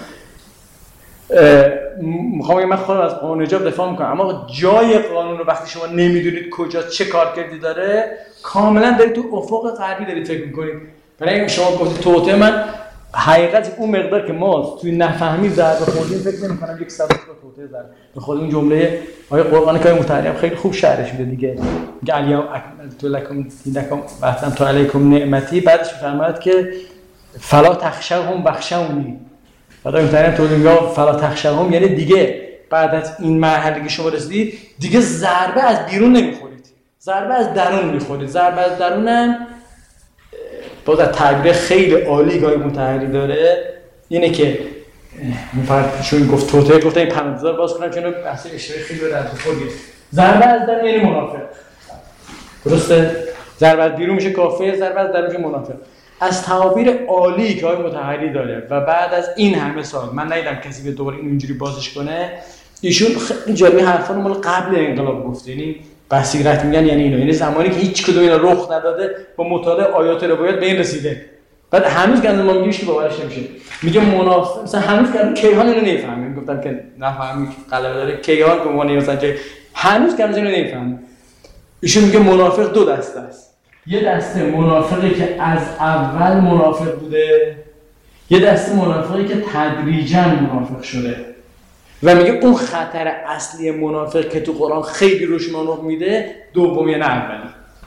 میخوام من خودم از قانون حجاب دفاع میکنم، اما جای قانون رو وقتی شما نمیدونید کجا چه کارکردی داره کاملا دارید تو افق غربی دارید فکر میکنید. برای اینکه شما گفتید توطئه، من حقیقت اون مقدار که ما توی نفهمی ضربه خوردیم فکر نمی‌کنم یک سبب توطئه زد. به خود اون جمله آیه قرآن که متحرم خیلی خوب شرحش میده دیگه. میگه الیوم اکملت لکم دینکم و اتممت علیکم نعمتی، بعدش میفرماید که فلا تخشوهم بخشونی. بعد متحرم تو میگه فلا تخشوهم یعنی دیگه بعد از این مرحله که شما رسیدید دیگه ضربه از بیرون نمیخورید، ضربه از درون میخورید. ضربه از درونم باز تعبیر خیلی عالی گاهی متحری داره، اینه که مفرد چون گفت توطئه گفته این پرانتزا باز کنم چون بحث اشتراکی خیلی رو رد بخوردید. ضربه از درون یعنی منافق، درسته؟ ضربه از بیرون میشه کافر، ضربه از درون میشه منافق. از تعابیر عالی که گاهی متحری داره و بعد از این همه سال من ندیدم کسی به دوباره اینجوری بازش کنه. ایشون خیلی جالب حرفا رو مال قبل انقلاب گفته، یعنی بصیرت میگن یعنی اینا، یعنی زمانی که هیچ کدوم اینا رخ نداده با مطالعه آیات روایات به این رسیده. بعد هنوز که ما میگیمش که باورش نمیشه. میگه منافق مثلا هنوز که کیهان اینو نمیفهمه. گفتم که نفهمی غلبه داره کیهان به عنوان مثلا که هنوز که اینو نمیفهمه. ایشون میگه منافق دو دسته است. یه دسته منافقی که از اول منافق بوده، یه دسته منافقی که تدریجاً منافق شده. و میگه اون خطر اصلی منافق که تو قرآن خیلی روش منوط میده دومی نه اولی.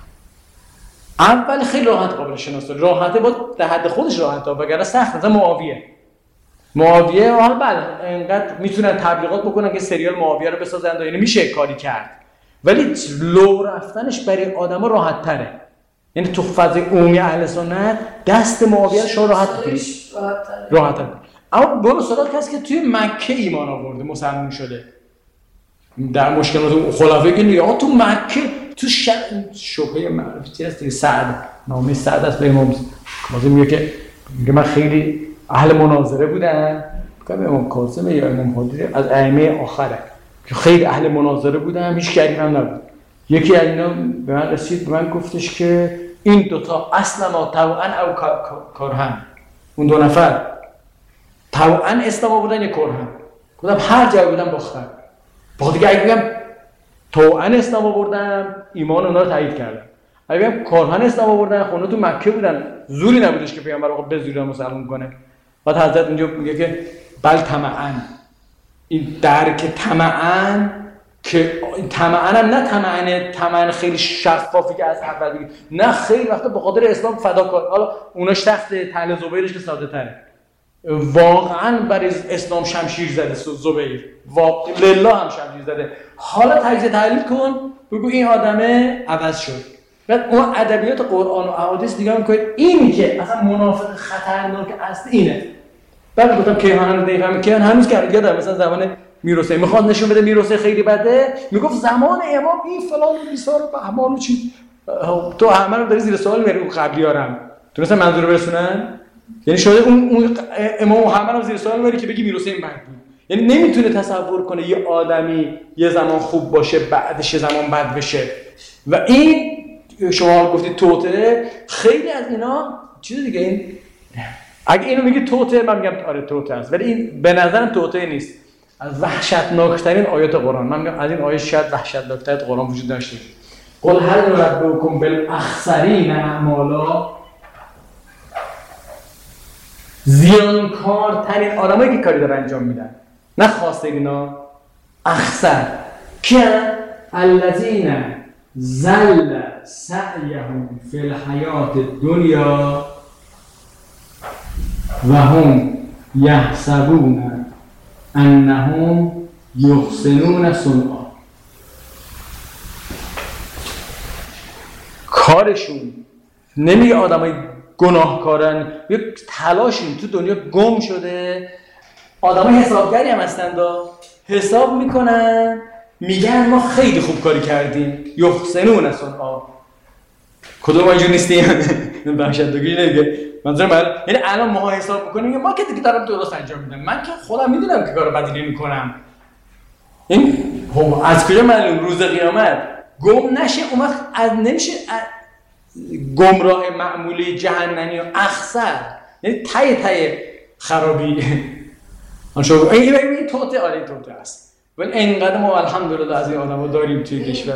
اول خیلی راحت قابل شناسایی، راحته با در حد خودش راحته وگرنه سخت. مثلا معاویه معاویه حالا بعد اینقدر میتونن تبلیغات بکنن که سریال معاویه رو بسازن، یعنی میشه کاری کرد، ولی لو رفتنش برای آدما راحت تره. یعنی تو فضای عمومی اهل سنت دست معاویه شو راحت راحت تره. اما برو سراغ کسی که توی مکه ایمان آورده مسلمان شده در مشکلات خلفای که نگاه تو مکه تو شبهه معرفتی هست دیگه. سعد نامه سعد است به امام کاظم میگه که میگه من خیلی اهل مناظره بودم، میگم امام کاظم یا امام حادی از ائمه آخره که خیلی اهل مناظره بودم، هیچ گریبم نبود. یکی از اینا به من رسید، به من گفتش که این دوتا اصلا ما طوعا او کرهن، اون دو نفر طوعا اسلام آوردن یا کرهن. گفتم هر جا بودم باختم. با دیگه اگه بگم طوعا اسلام آوردم ایمان اونا رو تایید کردم، اگه بگم کرهن اسلام آوردن خونه تو مکه بودن زوری نبودش که پیامبر آقا به زوری مسلمان کنه. بعد حضرت اونجا میگه که بل طمعا، این درک طمعا که طمعا هم نه طمعا طمعا خیلی شفافی که از اول بگید، نه خیلی وقتا به خاطر اسلام فداکار. حالا اوناش تخت تل زبیرش که ساده تره، واقعا برای اسلام شمشیر زده زبیر، واقعا لله هم شمشیر زده. حالا تجزیه تحلیل کن بگو این آدمه عوض شد. بعد اون ادبیات قرآن و احادیث نگاه میکنید اینی که اصلا منافق خطرناک اصل اینه. بعد گفتم کیهان هنوز نمیفهمه. کیهان هنوز که یادم مثلا زمان میر حسین میخواد نشون بده میر حسین خیلی بده، میگفت زمان امام این فلان و بیسار و بهمان و چی، تو همه رو داری زیر سوال میاری اون قبلیارم تونستن منظور برسونن؟ یعنی شده اون اون امام همه رو زیر سوال میاری که بگی میر حسین بد بود. یعنی نمیتونه تصور کنه یه آدمی یه زمان خوب باشه بعدش یه زمان بد بشه. و این شما گفتید توته، خیلی از اینا چیز دیگه، این اگه اینو میگی توته من میگم آره توته است، ولی این به نظرم توته نیست. از وحشتناکترین آیات قرآن، من میگم از این آیه شاید وحشتناکترین قرآن وجود داشته. قل هل ننبئکم بالاخسرین اعمالا، زیانکارترین آدمایی که کاری دارن انجام میدن، نه خاسرینا، اخسر کیان؟ الذین ضل سعیهم فی الحیات الدنیا و هم یحسبون انهم یحسنون صنعا. کارشون نمیگه آدمای گناهکارن، یک تلاشین تو دنیا گم شده، آدمای حسابگری هم هستن، حساب میکنن میگن ما خیلی خوب کاری کردیم، یحسنون صنعا. کدوم اینجور نیستیم؟ بخشندگی نمیگه، منظورم من یعنی الان ما حساب میکنیم ما که دیگه دارم درست انجام میدم، من که خودم میدونم که کار بدی نمیکنم. این از کجا معلوم روز قیامت گم نشه؟ اون وقت از نمیشه گمراه معمولی جهنمی و اخسر، یعنی تای تای خرابی. آن شو این این توته آره توته است. ولی اینقدر ما الحمدلله از این آدمو داریم توی کشور.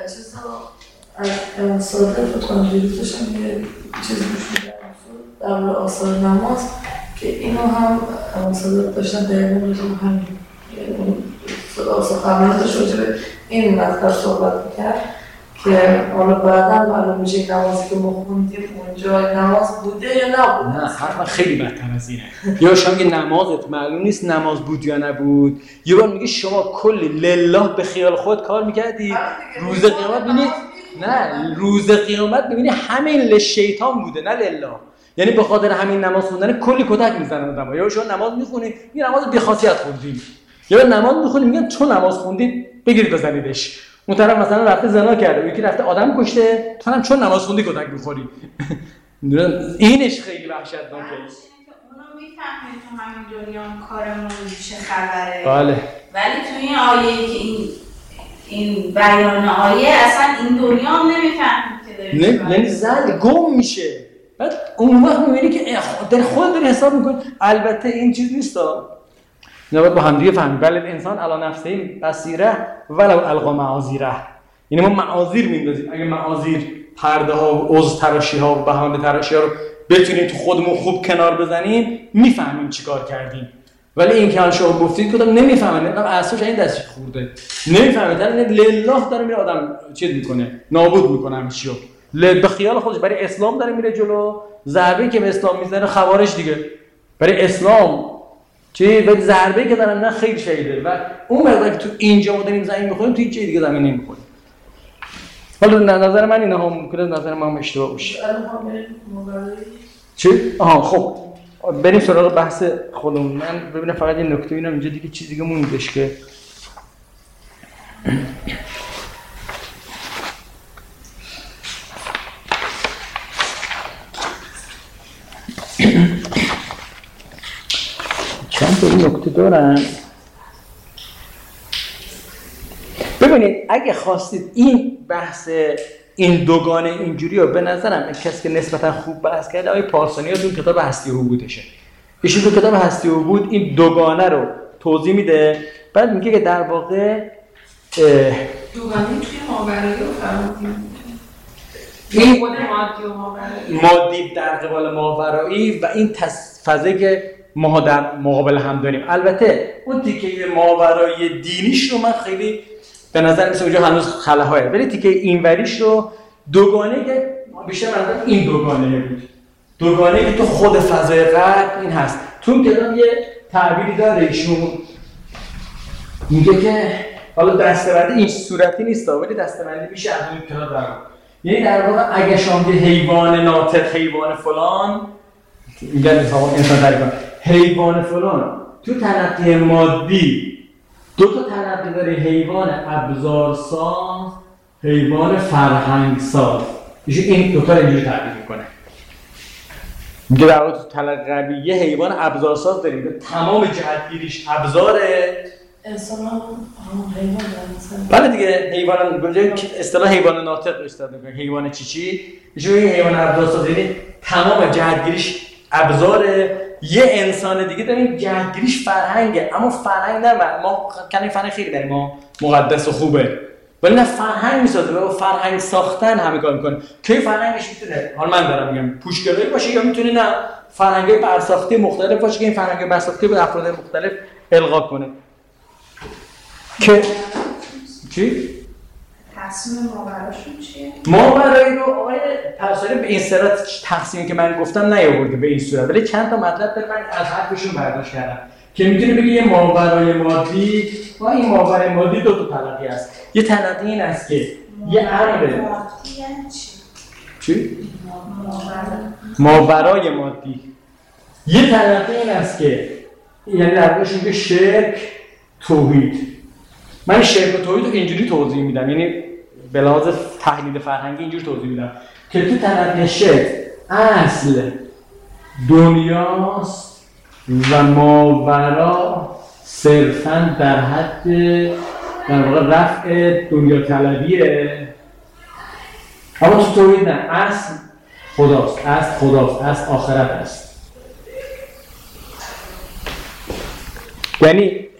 از صادق بکنم دیروز داشتم یه چیزی گوش می‌کردم در مورد آثار نماز که اینو هم صادق داشتن دقیقا راجع به همین آثار قبلا داشت راجع به این مطلب صحبت می‌کرد که حالا بعدا معلوم میشه این نمازی که ما خوندیم اونجا نماز بوده یا نبود. نه حتما خیلی بدتر از اینه. یا شما میگه نمازت معلوم نیست نماز بود یا نبود، یه بار میگه شما کلی لله به خیال خود کار میکردی، روز قیامت ببینید نه روز قیامت ببینی همین لشیطان بوده نه لله. یعنی به خاطر همین نماز خوندن کلی کتک میزنن آدم‌ها. یا شما نماز میخونی این نماز بی خاصیت خوندی، یا نماز میخونی میگن تو نماز خوندی بگیرید بزنیدش. اون طرف مثلا رفته زنا کرده، یکی رفته آدم کشته، تو هم چون نماز خوندی کتک میخوری. اینش خیلی وحشتناکه. اونو میفهمید تو همین دنیا کارمون چه خبره. بله. ولی تو این آیه‌ای که این این بیان آیه اصلا این دنیا هم نمیفهمید که داره. نه یعنی زل گم میشه. بعد اون وقت میبینی که در خود داری حساب میکنی. البته این چیز نیستا. نباید با هم دیگه فهمید. بله انسان علی نفسه بصیره ولو القا معاذیره. یعنی ما معاذیر میندازیم. اگه معاذیر پرده ها و عضو تراشی ها و بهانه تراشی ها رو بتونیم تو خودمون خوب کنار بزنیم میفهمیم چیکار کردیم. ولی این که شما گفتید کدام نمیفهمه، نه اصلاش این دستش خورده نمیفهمه، در لله داره میره آدم چیز میکنه نابود میکنه همیشو به خیال خودش. برای اسلام داره میره جلو، ضربه‌ای که به اسلام میزنه خوارج دیگه برای اسلام چی به ضربه‌ای که دارن نه خیلی شهیده. و اون مقدار که تو اینجا ما داریم زمین میخوریم تو هیچ جای دیگه زمین نمیخوریم. حالا نظر من اینه ها، ممکنه نظر من هم اشتباه باشه. چی؟ آها خب بریم سراغ بحث خودمون. من ببینم فقط این نکته اینم اینجا دیگه چیز دیگه موندش که چند تا این نکته دارن. ببینید اگه خواستید این بحث این دوگانه اینجوری رو به نظرم کسی که نسبتا خوب بحث کرده آقای پارسانی از اون کتاب هستی و بودشه. ایشون تو کتاب هستی و بود این دوگانه رو توضیح میده. بعد میگه که در واقع دوگانه توی ماورایی رو فرمودیم این خود مادی و ماورایی، مادی در قبال ماورایی و این فضایی که ما در مقابل هم داریم. البته اون تیکه ماورایی دینیش رو من خیلی به نظر میسه اونجا هنوز خلاهایه، ولی تیکه اینوریش رو دوگانه که بیشتر منظورم این دوگانه بود، دوگانه که تو خود فضای غرب این هست. تو اون کتاب یه تعبیری داره ایشون میگه که حالا دستبندی این صورتی نیست ولی دستبندی میشه از اون کتاب دارم. یعنی در واقع اگه شما که حیوان ناطق حیوان فلان میگن مثلا انسان تعریف حیوان فلان تو تلقی مادی دو تا تلقی داره، حیوان ابزارساز، حیوان فرهنگساز. این دو تا اینجوری تعریف میکنه. میگه در واقع تو تلقی قبلیه حیوان ابزارساز داریم که تمام جهتگیریش ابزاره. انسان هم حیوان داره. بله دیگه حیوان گنجه اصطلاح حیوان ناطق استفاده میکنه. حیوان چی چی؟ میشه حیوان ابزارساز، یعنی تمام جهتگیریش ابزاره. یه انسان دیگه داریم جهتگیریش فرهنگه، اما فرهنگ نه، ما کنیم فرهنگ خیلی برای ما مقدس و خوبه، ولی نه فرهنگ میسازه و فرهنگ ساختن همه کار میکنه. که فرهنگش میتونه، حالا من دارم میگم پوشگرایی باشه، یا میتونه نه فرهنگای برساخته مختلف باشه که این فرهنگای برساخته به افراد مختلف القا کنه. که چی؟ تصمیم ماوراشون چیه؟ ماورایی رو آقای پرساری به این صورت تقسیمی که من گفتم نیاورده به این صورت، ولی چند تا مطلب داره من از حرفشون برداشت کردم که میتونه بگه یه ماورای مادی و این ماورای مادی دو تا تلقی است. یه تلقی این است که یه امر مادی یعنی چی؟ چی؟ ماورای مادی. یه تلقی این است که یعنی در واقعش میگه شرک توحید. من شرک و توحید رو اینجوری توضیح میدم، یعنی به لحاظ تحلیل فرهنگی اینجوری توضیح میدم که تو تلقی شرک اصل دنیاست و ماورا صرفاً در حد در واقع رفع دنیا طلبیه. اما تو توحید نه، اصل خداست، اصل خداست، اصل آخرت است. یعنی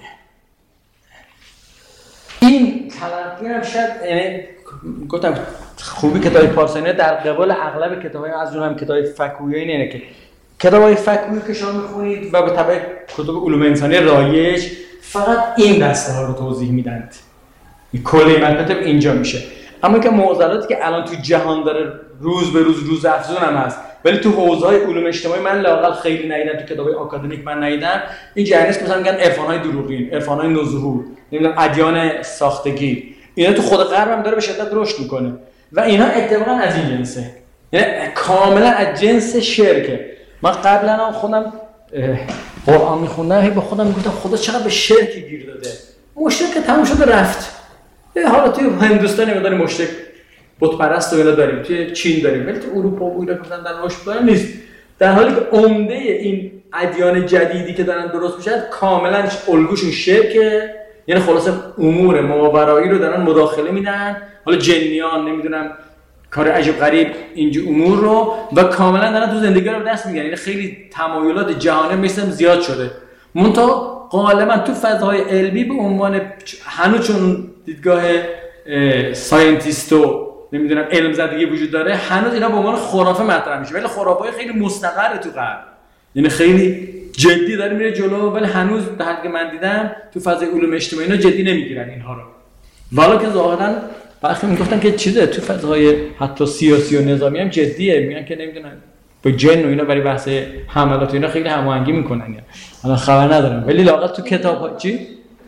این تلقی هم شاید، یعنی گفتم خوبی کتاب پارسانی در قبال اغلب کتاب‌های از جمله هم کتاب فکویی اینه که کتاب‌های فکویی که شما می‌خونید و به تبع کتب علوم انسانی رایج فقط این دسته ها رو توضیح میدند. کلی مطلب اینجا میشه. اما که معضلاتی که الان تو جهان داره روز به روز روز افزون هم هست، ولی تو حوزه‌های علوم اجتماعی من لااقل خیلی ندیدم، تو کتاب‌های آکادمیک من ندیدم. این جریانه که مثلا میگن عرفان‌های دروغین، عرفان‌های نوظهور، نمیدونم ادیان ساختگی، اینا تو خود غرب هم داره به شدت رشد میکنه و اینا اتفاقا از این جنسه، یعنی کاملا از جنس شرکه. من قبلا هم خودم قرآن میخوندم، هی با خودم میگفتم خدا چقدر به شرک گیر داده. مشرک که تموم شده رفت. حالا توی هندوستان میدونی مشرک بت پرست و اینا داریم، توی چین داریم، ولی تو اروپا و اینا مثلا در رشد دارن نیست. در حالی که عمده این ادیان جدیدی که دارن درست میشن کاملا الگوشون شرکه، یعنی خلاصه امور ماورایی رو دارن مداخله میدن، حالا جنیان نمیدونم کار عجیب غریب اینجور امور رو، و کاملا دارن تو زندگی رو دست میگیرن. یعنی خیلی تمایلات جهانی مثلا زیاد شده. منتها غالبا تو فضای علمی به عنوان هنوز چون دیدگاه ساینتیست و نمیدونم علم زدگی وجود داره، هنوز اینا به عنوان خرافه مطرح میشه، ولی خرافه‌های خیلی مستقره تو غرب، یعنی خیلی جدی داره میره جلو، ولی هنوز به حد که من دیدم تو فضای علوم اجتماعی اینا جدی نمیگیرن اینها رو. والا که ظاهرا وقتی میگفتن که چیزه تو فضای حتی سیاسی و نظامی هم جدیه، میگن که نمیدونن با جن و اینا برای بحث حملات و اینا خیلی هماهنگی میکنن. یعنی الان خبر ندارم، ولی لااقل تو کتاب‌ها چی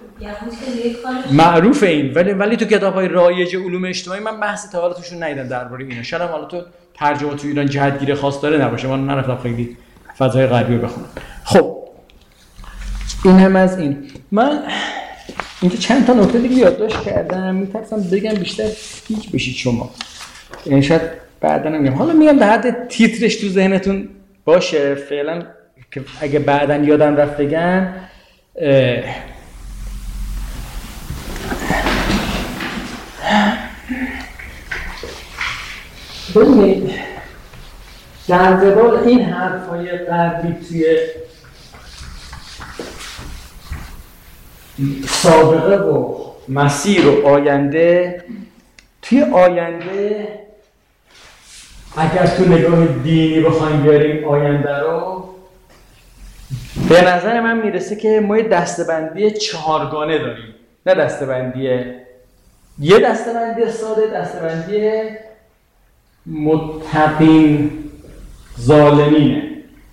معروفه این، ولی ولی تو کتاب‌های رایج علوم اجتماعی من بحث تا حالا توشون ندیدم درباره اینا. شاید حالا تو ترجمه تو ایران جهتگیر خاص داره نباشه، من نرفتم خیلی فضای غربی رو بخونم. خب این هم از این. من اینجا چند تا نکته دیگه یادداشت کردم، میترسم بگم بیشتر هیچ بشید شما، یعنی شاید بعدا نمیگم. حالا میگم در حد تیترش تو ذهنتون باشه فعلا، که اگه بعدا یادم رفت بگم. ببینید در قبال این حرفای غربی توی سابقه و مسیر و آینده، توی آینده اگر تو نگاه دینی بخوایم بیاریم آینده رو، به نظر من میرسه که ما یه دسته‌بندی چهارگانه داریم. نه دسته‌بندی یه دسته‌بندی ساده، دسته‌بندی متقین ظالمینه.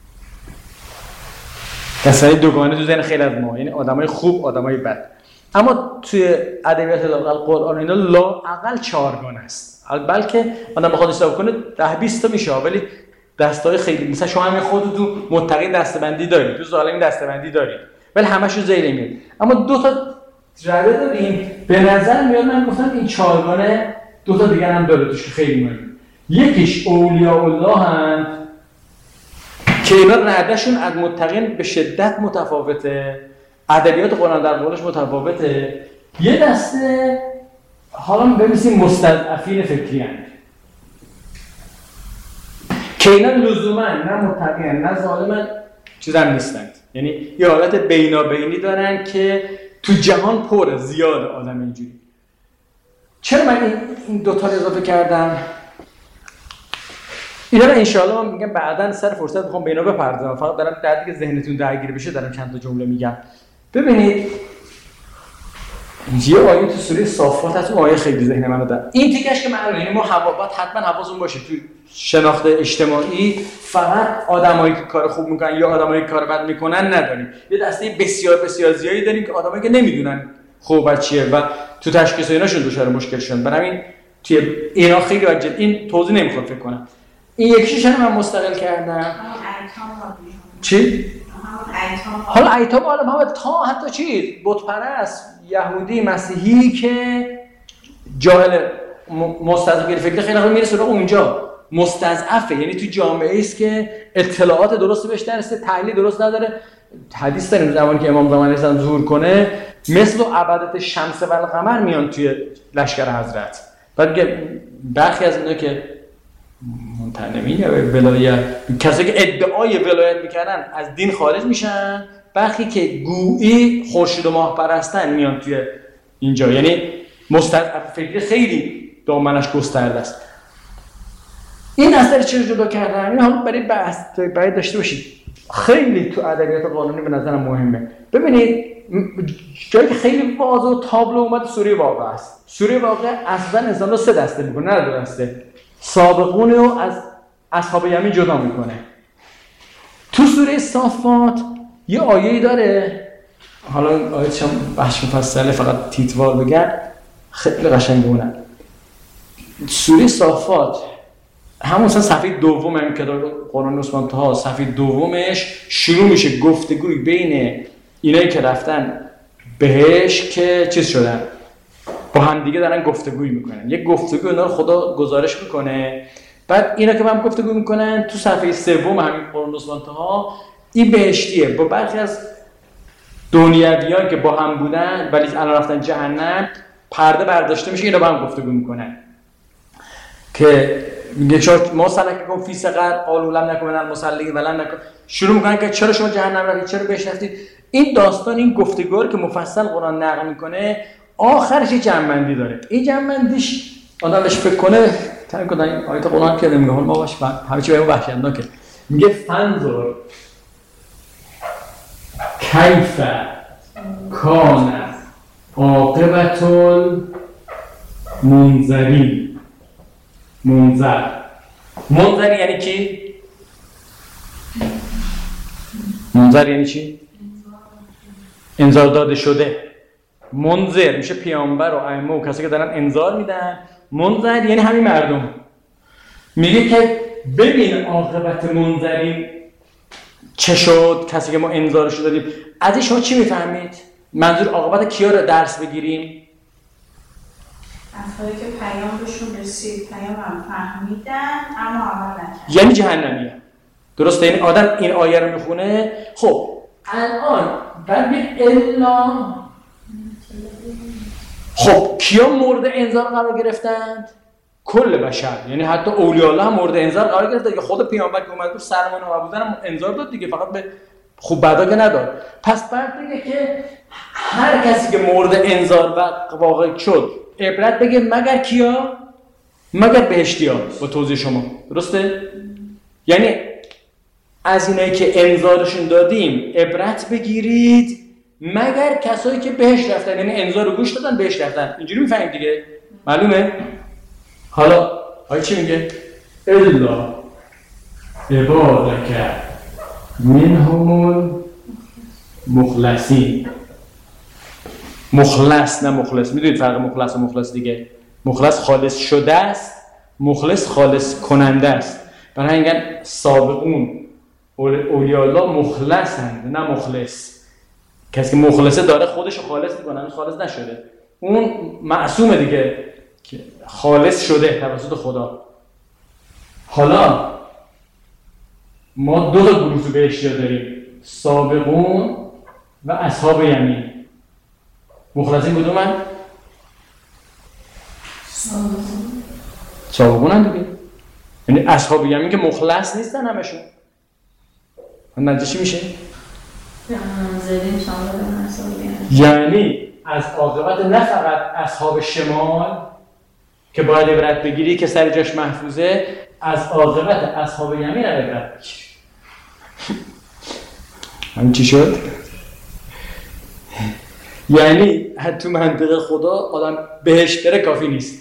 دسته‌بندی دوگانه تو ذهن خیلی از ما، یعنی آدمای خوب، آدمای بد. اما توی ادبیات قرآن اینا لااقل چهارگانه است. بلکه آدم بخواد حساب کنه ده بیست تا میشه، ولی دستای خیلی، مثلا شما همین خودت تو متقین دسته‌بندی داری، تو ظالم دسته‌بندی داری، ولی همشون ذیل میاد. اما دو تا رده داریم. به نظر میاد من گفتم این چهارگانه دو تا دیگر هم داره توش خیلی مهمه. یکیش اولیاء الله هست که اینا ردشون از متقین به شدت متفاوته، ادبیات قرآن در قولش متفاوته. یه دسته حالا ببینیم مستضعفین فکری هستند که اینا لزوما نه متقین نه ظالمن چیزام نیستند، یعنی یه حالت بینابینی دارن که تو جهان پر زیاد آدم اینجوری. چرا من این دو تا اضافه کردم؟ اینا رو انشاءالله من میگم بعداً سر فرصت میخوام به اینا بپردازم، فقط دارم در دیگه ذهنتون درگیر بشه دارم چند تا جمله میگم. ببینید یه آیه تو سوره صافات هست، اون آیه خیلی ذهن منو داره. این تیکش که معلومه، یعنی ما حوابات حتما حواسمون باشه تو شناخت اجتماعی فقط آدمایی که کار خوب میکنن یا آدمایی که کار بد میکنن نداریم، یه دسته بسیار بسیار زیادی داریم که آدمایی که نمیدونن خوب و چیه و تو تشخیص ایناشون دچار مشکل شدن. برای توی اینا خیلی واجد این توضیح نمیخواد فکر کنم. این یکیش هم من مستقل کردم. چی؟ حالا ایتام حالا محمد تا حتی چی؟ بت پرست، یهودی، مسیحی که جاهل مستضعف فکری خیلی خوب میرسه اونجا مستضعفه، یعنی تو جامعه است که اطلاعات درستی بهش نرسه، تحلیل درست نداره. حدیث داریم زمانی که امام زمان رسول ظهور کنه مثل عبادت شمس و القمر میان توی لشکر حضرت. بعد برخی از اینا که منتنمین یا ولایت، کسایی که ادعای ولایت میکردن از دین خارج میشن، برخی که گویی خورشید و ماه پرستن میان توی اینجا، یعنی مستضعف فکری خیلی دامنش گسترده است. این اثر چه جدا کردن؟ این حالا برای بحث برای داشته باشید، خیلی تو ادبیات قانونی به نظرم مهمه. ببینید جایی که خیلی واضح و تابلو اومد سوره واقعه است. سوره واقعه اصلا انسان رو سه دسته میکنه، نه دو دسته. سابقون رو از اصحاب یمین جدا میکنه. تو سوره صافات یه آیه‌ای داره، حالا آیه‌ش هم بحث مفصله، فقط تیتوار بگم خیلی قشنگه. اونم سوره صافات همون مثلا صفحه دوم این کتاب قرآن عثمان طه، صفحه دومش شروع میشه گفتگوی بین اینایی که رفتن بهش که چیز شدن، با هم دیگه دارن گفتگوی میکنن. یک گفتگو اینا رو خدا گزارش میکنه، بعد اینا که با هم گفتگو میکنن تو صفحه سوم همین قرآن عثمان طه این بهشتیه با برخی از دنیویان که با هم بودن ولی الان رفتن جهنم، پرده برداشته میشه، اینا با هم گفتگو میکنن که میگه چرا ما سلککم فی سقر قالوا لم نکن من المصلین ولن نکن، شروع میکنن که چرا شما جهنم رفتید، چرا بهش رفتید. این داستان این گفتگو رو که مفصل قرآن نقل میکنه آخرش یه جمع‌بندی داره. این جمع‌بندیش آدمش فکر کنه تا کنه این آیت قرآن که نمیگه ما باش همه چی بهمون وحشتناکه، میگه فنظر کیف کان عاقبت المنذرین. منذر منذر یعنی چی؟ منذر یعنی چی؟ انذار داده شده. منذر میشه پیامبر و ائمه و کسی که دارن انذار میدن. منذر یعنی همین مردم. میگه که ببین عاقبت منذرین چه شد، کسی که ما انذارش دادیم. از شما چی میفهمید؟ منظور عاقبت کیا رو درس بگیریم؟ افرادی که پیام بهشون رسید، پیام هم فهمیدن اما عمل نکردن، یعنی جهنمیه. درسته؟ این آدم این آیه رو میخونه. خب الان بعد میگه الا، خب کیا مورد انذار قرار گرفتند؟ کل بشر، یعنی حتی اولیاء الله هم مورد انذار قرار گرفت دیگه. خود پیامبر که اومد گفت سرمان و ابوذر هم انذار داد دیگه، فقط به خوب بعدا که نداد. پس بعد دیگه که هر کسی که مورد انذار واقع شد عبرت بگه مگر کیا؟ مگر بهشتی‌ها. با توضیح شما درسته؟ یعنی از اینایی که انذارشون دادیم عبرت بگیرید مگر کسایی که بهش رفتن، یعنی انذار رو گوش دادن بهش رفتن. اینجوری میفهمید دیگه، معلومه؟ حالا آیه چی میگه؟ الا عبادک منهم المخلصین. مخلص نه مخلص. میدونید فرق مخلص و مخلص دیگه؟ مخلص خالص شده است، مخلص خالص کننده است. برای همین سابقون اولیاء الله مخلصند نه مخلص. کسی که مخلصه داره خودش رو خالص میکنه، هنوز خالص نشده. اون معصومه دیگه که خالص شده توسط خدا. حالا ما دو تا گروه تو بهشتی داریم، سابقون و اصحاب یمین. مخلصین کدومن؟ سابقون. سابقون هم دیگه. یعنی اصحاب یمین که مخلص نیستن همشون. نتیجه چی میشه؟ زدیم شامل اصحاب یمین. یعنی از عاقبت نه فقط اصحاب شمال که باید عبرت بگیری که سر جاش محفوظه، از عاقبت اصحاب یمین هم عبرت بگیری. همین چی شد؟ یعنی تو منطق خدا آدم بهش بره کافی نیست.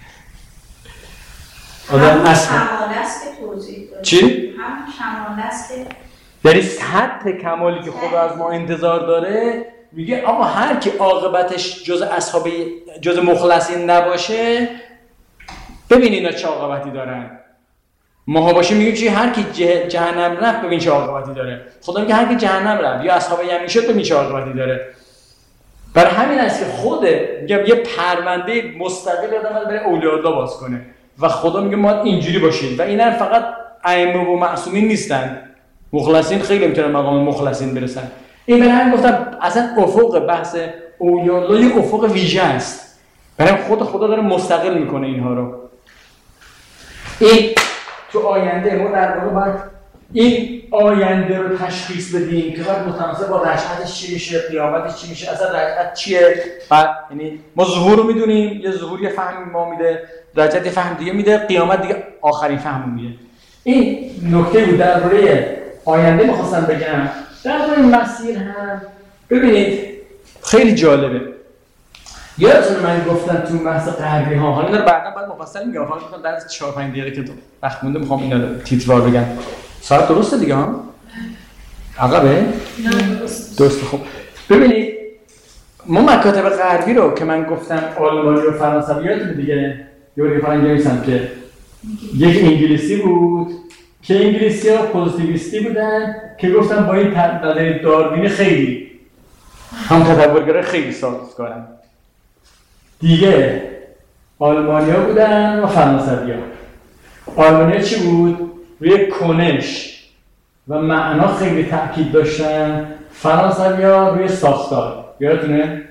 آدم اصحاب کمال است که توضیح داد. چی؟ هم کمال است که یعنی سطح کمالی که خدا از ما انتظار داره، میگه آقا هر کی عاقبتش جز اصحاب جز مخلصین نباشه، ببین اینا چه عاقبتی دارن. ماها باشه میگه چی؟ هر کی جه... جهنم رفت ببین چه عاقبتی داره. خدا میگه هر کی جهنم رفت یا اصحاب یمین شد ببین چه عاقبتی داره. برای همین است که خود میگه یه پرونده مستقل آدم باید بره اولیاء الله باز کنه و خدا میگه ما اینجوری باشید و اینا فقط ائمه و معصومین نیستن. مخلصین خیلی میتونن مقام مخلصین برسن. این برای همین گفتم اصلا افق بحث اولیاء الله یه افق ویژه است. برای خود خدا داره مستقل میکنه اینها رو. این تو آینده ما در واقع باید این آینده رو تشخیص بدیم که باید متناسب با رجعتش چی میشه، قیامتش چی میشه، اصلا رجعت چیه. بعد یعنی ما ظهور رو میدونیم، یه ظهور یه فهم ما میده، رجعت یه فهم دیگه میده، قیامت دیگه آخرین فهم میده. این نکته بود درباره آینده می‌خواستم بگم. درباره مسیر هم ببینید خیلی جالبه. یادتونه من گفتم تو بحث قربی ها، حالا اینا بعدا بعد مفصل میگم، فقط می‌خوام در چهار پنج دقیقه که تو وقت مونده می‌خوام اینا رو تیتروار بگم. ساعت درسته دیگه ها؟ عقبه؟ نه درست. درسته. خب ببینید ما مکاتب غربی رو که من گفتم آلمانی و فرانسوی یادتونه دیگه، یه بار فرانسوی نوشتم که یک انگلیسی بود که انگلیسی‌ها پوزیتیویستی بودن که گفتن با این نظریه داروینی خیلی هم تطورگرا خیلی سازگارن. دیگه آلمانی‌ها بودن و فرانسوی‌ها. آلمانی‌ها چی بود؟ روی کنش و معنا خیلی تأکید داشتن. فرانسوی‌ها روی ساختار. یادتونه؟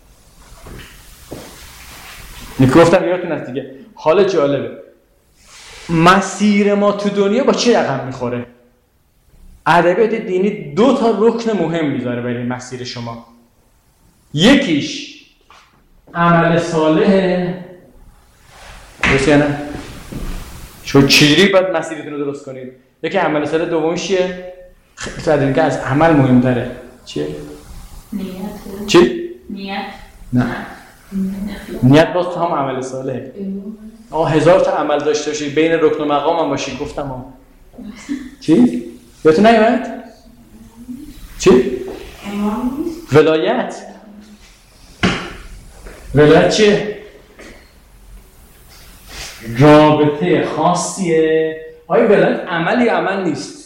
گفتم یادتون هست دیگه. حال جالبه. مسیر ما تو دنیا با چه رقم میخوره؟ ادبیات دینی دو تا رکن مهم میذاره برای مسیر شما. یکیش عمل صالحه. درسته نه؟ شما چجوری باید مسیرتون رو درست کنید؟ یکی عمل صالح، دومش چیه؟ خیلی که از عمل مهمتره. چیه؟ نیت. چی؟ نیت. نه. نیت باز تو هم عمل صالحه. آه هزار تا عمل داشته باشی بین رکن و مقام هم باشی گفتم ها. چی؟ یادتون نیومد؟ چی؟ امام ولایت. ولایت چیه؟ رابطه خاصیه. آیا ولایت عملی عمل نیست؟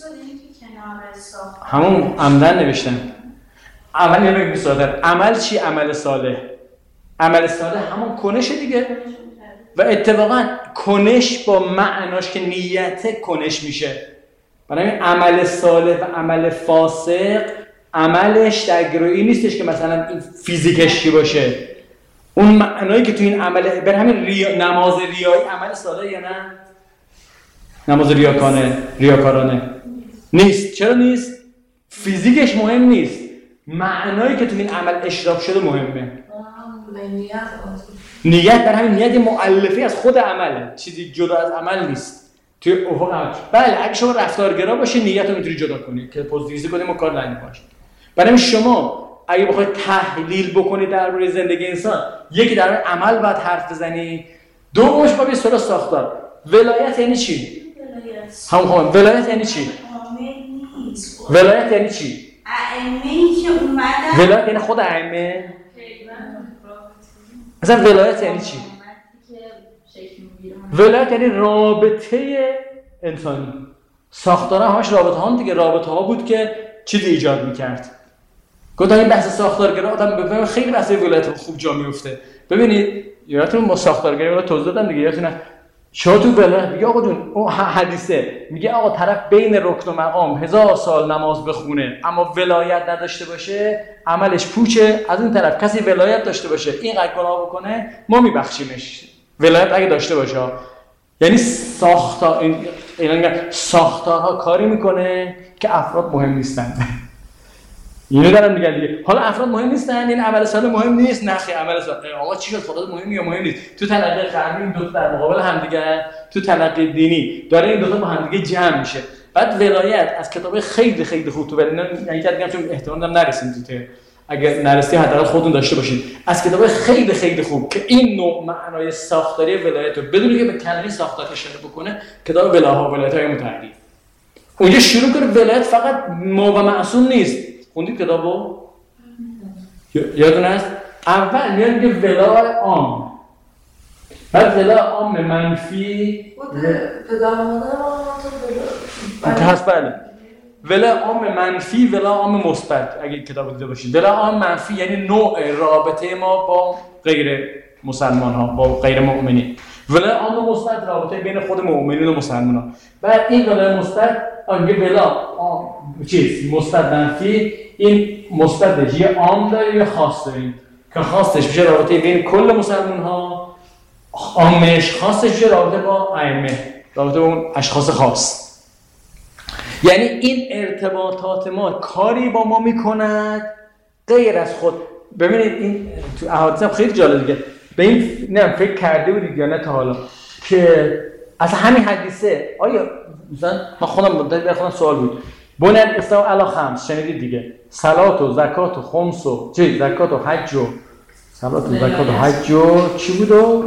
همون عمدن نوشتن. عمل یه بگم سادر. عمل چی؟ عمل صالح. عمل صالح همون کنشه دیگه. و اتفاقا کنش با معناش که نیت کنش میشه. برای این عمل صالح و عمل فاسق عملش در گروهی نیستش که مثلا این فیزیکش چی باشه. اون معنایی که تو این عمل بر همین ریا... نماز ریایی عمل صالح یا نه؟ نماز ریاکانه ریاکارانه نیست. چرا نیست؟ فیزیکش مهم نیست. معنایی که تو این عمل اشراف شده مهمه. نیت در همین نیت مؤلفه از خود عمله، چیزی جدا از عمل نیست. توی افق عمل. بله اگه شما رفتارگرا باشی نیت رو میتونی جدا کنی که پوزیتیویستی کنیم و کار لنگ باشه. برای شما اگه بخواید تحلیل بکنید درباره زندگی انسان، یکی درباره عمل باید حرف بزنی، دومش با یه سوال ساختار. ولایت یعنی چی؟ هم هم ولایت یعنی چی؟ ولایت یعنی چی؟ ائمه‌ای که اومدن. ولایت یعنی خود ائمه؟ مثلا ولایت یعنی چی؟ ولایت یعنی رابطه انسانی. ساختارها همش رابطه ها دیگه، رابطه ها بود که چیزی ایجاد میکرد. گفتم این بحث ساختارگرا آدم ببینید خیلی بحث ولایت خوب جا میفته. ببینید یادتون ما ساختارگرا رو توضیح دادم دیگه، یادتونه شما تو ولایت میگه آقا جون اون حدیثه میگه آقا طرف بین رکن و مقام هزار سال نماز بخونه اما ولایت نداشته باشه عملش پوچه، از این طرف کسی ولایت داشته باشه اینقدر گناه بکنه ما میبخشیمش ولایت اگه داشته باشه. یعنی ساختار این اینا ساختارها کاری میکنه که افراد مهم نیستن. اینو دارم میگم دیگه. حالا افراد مهم نیستن، این عمل صالح مهم نیست، نخی عمل صالح آقا چی شد خدا مهم یا مهم نیست. تو تلقی قرمی این دو تا در مقابل هم دیگه، تو تلقی دینی داره این دو تا با هم دیگه جمع میشه. بعد ولایت از کتاب خیلی خیلی خوب تو ولی یعنی که میگم چون احتمال دارم نرسیم تو ته. اگر نرسید حداقل خودتون داشته باشید از کتاب خیلی خیلی خوب که این نوع معنای ساختاری ولایت رو بدون که به کلمه ساختار اشاره بکنه، کتاب ولاها ولایت‌های متعدی. اونجا شروع کنه ولایت فقط ما و معصوم نیست. خوندید کتابو؟ یادتون هست؟ اول میاد میگه ولای عام، بعد ولای عام منفی پدر مادر ما تو هست. بله ولای عام منفی، ولای عام مثبت. اگه کتاب دیده باشید ولای عام منفی یعنی نوع رابطه ما با غیر مسلمان ها، با غیر مؤمنین. ولای عام مثبت رابطه بین خود مؤمنین و مسلمان ها. بعد این ولای مثبت آنگه ولا چیز مثبت منفی، این مثبتش یه عام داره یه خاص داریم که خاصش میشه رابطه بین کل مسلمان ها، عامش خاصش میشه رابطه با ائمه، رابطه با اون اشخاص خاص. یعنی این ارتباطات ما کاری با ما میکند غیر از خود. ببینید این تو احادیث هم خیلی جالب دیگه. به این نه فکر کرده بودید یا نه تا حالا که از همین حدیثه آیا مثلا من خودم مدت به خودم سوال بود بنیاد اسلام علی خمس شنیدید دیگه، صلات و زکات و خمس و چی زکات و حج و صلات و زکات و حج و چی بود و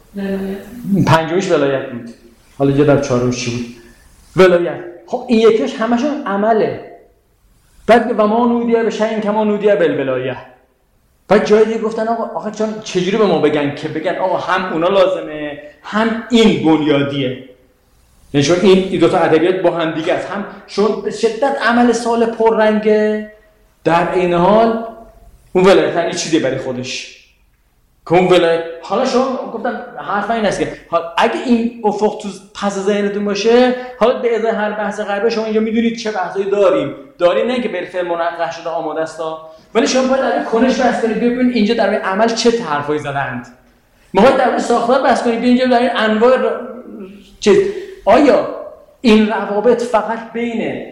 پنجمیش ولایت بود، حالا یه در چهارمیش چی بود ولایت. خب این یکیش همشون عمله. بعد و ما نودیه به شیء کما نودیه بالولایه. بعد جای دیگه گفتن آقا آقا چون چجوری به ما بگن که بگن آقا هم اونا لازمه هم این بنیادیه. یعنی چون این دو تا ادبیات با هم دیگه است، هم چون به شدت عمل صالح پررنگه در این حال اون ولایت این چیزی برای خودش که اون ولایت. حالا شما گفتم حرف این است که اگه این افق تو پس ذهنتون باشه، حالا به ازای هر بحث غربی شما اینجا میدونید چه بحثایی داریم داریم نه که بالفعل منقش شده آماده است، ولی شما باید در کنش بحث کنید ببینید اینجا در عمل چه حرفایی زدند. ما باید در ساختار بحث کنید اینجا در این انواع چیز آیا این روابط فقط بین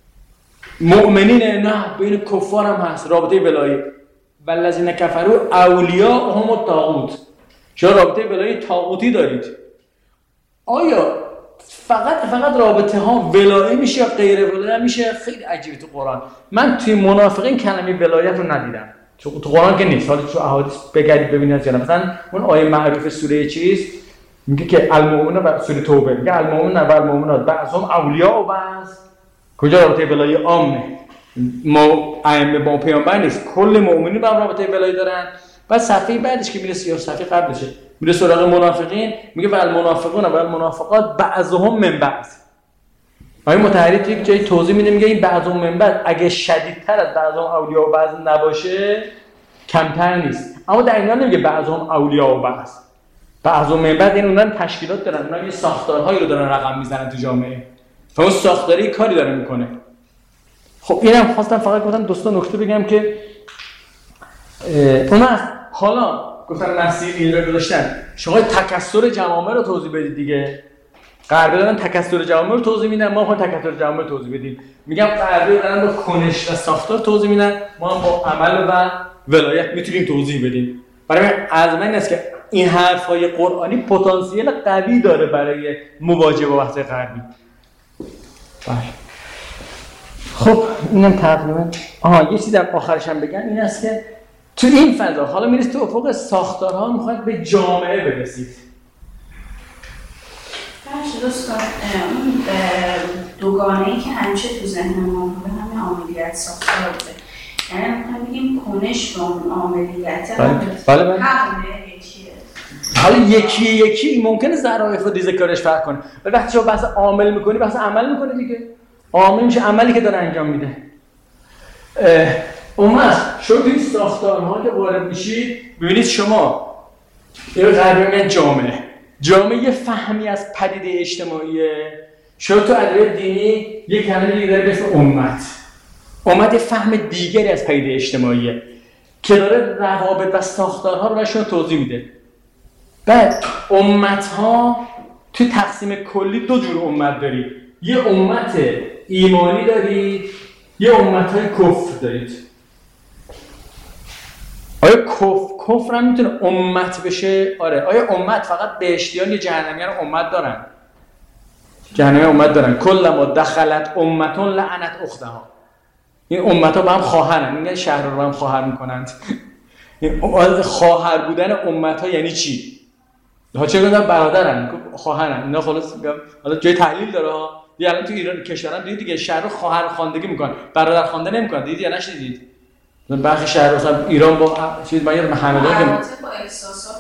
مؤمنین نه بین کفار هم هست، رابطه ولایی والذین کفروا اولیاء هم الطاغوت، شما رابطه ولایی طاغوتی دارید. آیا فقط فقط رابطه ها ولایی میشه یا غیر ولایی میشه؟ خیلی عجیبه تو قرآن. من توی منافقین کلمه ولایت رو ندیدم، چون تو قرآن که نیست. حالا تو احادیث بگردید ببینید یا مثلا اون آیه معروف سوره چیز میگه که المؤمنون و سوره توبه میگه المؤمنون و المؤمنات بعضهم اولیاء و بعض. کجا رابطه ولایی عامه؟ ما ائمه با پیامبر نیست، کل مؤمنین با رابطه ولایی دارن. بعد صفحه بعدش که میره سیاه صفحه قبلشه میره سراغ منافقین میگه و المنافقون و المنافقات بعضهم من بعض. آیه متحری توی جای توضیح میده میگه این بعضهم من بعض اگه شدیدتر از بعضهم اولیاء و بعض نباشه کمتر نیست، اما در این حال نمیگه بعضهم اولیاء و بعض. بعضهم من بعض این اونها تشکیلات دارن، اونها یه ساختارهایی رو دارن رقم میزنن تو جامعه و اون ساختاری کاری داره میکنه. خب اینم خواستم فقط گفتم دوستان نکته بگم که اون است. حالا گفتم مسیر این رو گذاشتن شما تکثر جوامع رو توضیح بدید دیگه. غربی دارن تکثر جوامع رو توضیح میدن، ما هم تکثر جوامع رو توضیح بدیم. میگم غربی دارن با کنش و ساختار توضیح میدن، ما هم با عمل و ولایت میتونیم توضیح بدیم. برای من از من است که این حرفای قرآنی پتانسیل قوی داره برای مواجهه با بحث غربی. بله. خب اینم تقریبا آها یه چیزی در آخرش هم بگم این است که تو این فضا حالا میرسید تو افق ساختارها میخواید به جامعه برسید. باشه دوستان، اون دوگانه‌ای که همیشه تو ذهن ما بوده همین عاملیت ساختار بوده. یعنی میخوایم بگیم کنش به اون عاملیت بله بله همونه یکیه. حالا یکی یکی ممکنه ظرافت و دیزکارش فرق کنه، ولی وقتی شما بحث عامل میکنی بحث عمل میکنه دیگه. عامل میشه عملی که داره انجام میده. اون وقت شما توی ساختارها که وارد میشید ببینید شما یه غربی میگن جامعه جامعه یه فهمی از پدیده اجتماعیه. شما تو ادبیات دینی یه کلمه دیگه داره به اسم امت. امت یه فهم دیگری از پدیده اجتماعیه که داره روابط و ساختارها رو براشون توضیح میده. بعد امت‌ها توی تقسیم کلی دو جور امت دارید. یه امت ایمانی دارید، یه امت‌های کفر دارید. آیا کفر کفر هم میتونه امت بشه؟ آره. آیا امت فقط بهشتیان یا جهنمیان امت دارن؟ جهنمیان امت دارن. کلما دخلت امتون لعنت اختها. این امت‌ها با هم خواهرن. میگن شهر رو با هم خواهر میکنند. این خواهر بودن امت‌ها یعنی چی؟ ها چه گفتن برادرن، خواهرن. اینا خلاص حالا جای تحلیل داره ها. دیگه الان تو ایران کشورن دیدید دیگه شهر رو خواهر خواندگی میکنن، برادر خوانده نمیکنن. دیدید یا نشدید؟ برخی شهر مثلا ایران با چیز ما یه محمدی که با احساسات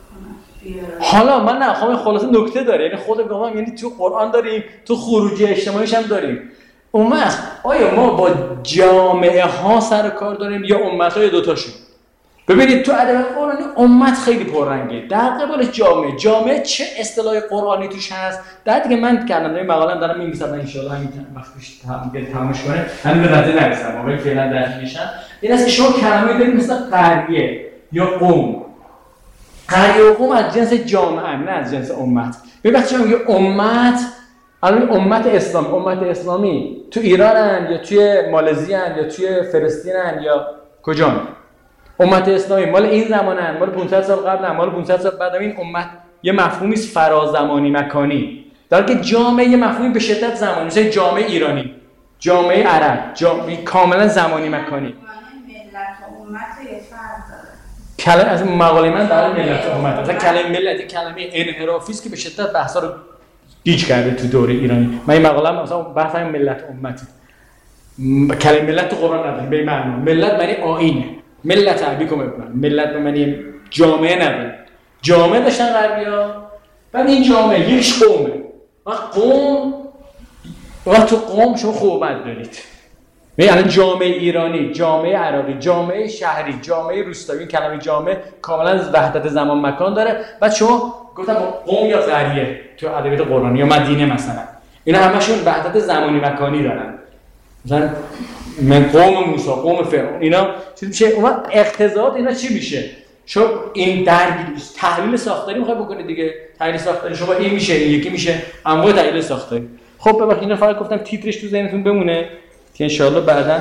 حالا من نه خواهم خلاصه نکته داره، یعنی خود میگم یعنی تو قرآن داریم، تو خروجی اجتماعیش هم داریم. اون وقت آیا ما با جامعه ها سر کار داریم یا امت ها یا دوتاشون؟ ببینید تو ادبیات قرآنی امت خیلی پررنگه، در قبال جامعه جامعه چه اصطلاح قرآنی توش هست؟ در دیگه من کردم این مقاله دارم می‌نویسم ان شاء الله همین وقتش تمامش کنه همین به نتیجه نرسم ولی فعلا درک میشن. این است که شما کلمه‌ای دارید مثل قریه یا قوم. قریه و قوم از جنس جامعه نه از جنس امت. ببین وقتی میگه امت الان امت اسلام امت اسلامی تو ایرانن یا توی مالزی ان یا توی فلسطین ان یا کجان؟ امت اسلامی مال این زمانن، مال پانصد سال قبل، مال پانصد سال بعد. این امت یه مفهومی است فرازمانی مکانی، در حالی که جامعه یه مفهومی به شدت زمانی، مثل جامعه ایرانی، جامعه عرب، جامعه کاملا زمانی مکانی. ملت و امت یه فرق کلمه داره. از مقاله من در ملت و امت، مثلا کلمه ملت کلمه انحرافی است که به شدت بحثا رو گیج کرده تو دوره ایرانی. من این مقاله مثلا بحث همین ملت و امت. کلمه ملت تو قرآن نداره به معنی ملت معنی آیینه. ملت عربیکم ابن ملت به معنی جامعه نداره. جامعه داشتن غربی‌ها، بعد این جامعه یک قومه و قوم و تو قوم شما خوبت دارید. یعنی جامعه ایرانی، جامعه عراقی، جامعه شهری، جامعه روستایی. این کلمه جامعه کاملا وحدت زمان مکان داره. بعد شما گفتم قوم یا قریه تو ادبیات قرآنی یا مدینه مثلا اینا همشون وحدت زمانی مکانی دارن. مثلا من قوم موسی، قوم فرعون، اینا چی میشه؟ اون اقتضاعات اینا چی میشه؟ شما این درگیر تحلیل ساختاری میخوای بکنید دیگه. تحلیل ساختاری شما این میشه، این یکی میشه، انواع تحلیل ساختاری. خب ببخشید اینا فقط گفتم تیترش تو ذهنتون بمونه که ان شاء الله بعداً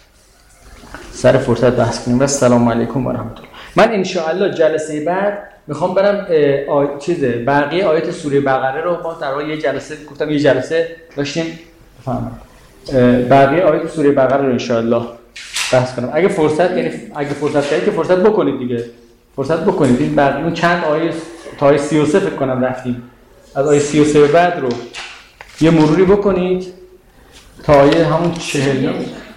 سر فرصت بحث کنیم. و السلام علیکم و رحمت الله. من ان شاء الله جلسه بعد میخوام برم آی... چیزه بقیه آیات سوره بقره رو ما در واقع یه جلسه گفتم یه جلسه داشتیم بفهمم بقیه آیات سوره بقره رو ان شاء الله بحث کنم. اگه فرصت یعنی اگه فرصت کردید که فرصت بکنید دیگه. فرصت بکنید. این بقیه اون چند آیه تا آیه سی و سه فکر کنم رفتیم. از آیه سی و سه بعد رو یه مروری بکنید تا آیه همون چهل.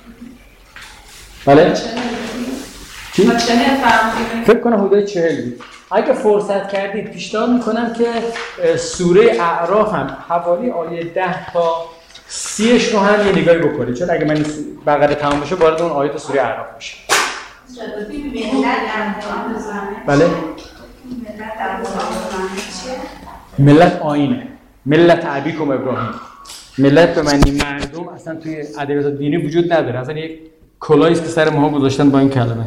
بله؟ چی؟ فکر کنم حدود چهل بود. اگه فرصت کردید پیشنهاد میکنم که سوره اعراف هم حوالی آیه ده تا سیش رو هم یه نگاهی بکنید، چون اگه من بقره تمام بشه وارد اون آیات سوره اعراف میشه. بله؟ ملت آیینه. ملت ابیکم ابراهیم. ملت به معنی مردم اصلا توی ادبیات دینی وجود نداره. اصلا یک کلاهی است که سر ماها گذاشتن با این کلمه.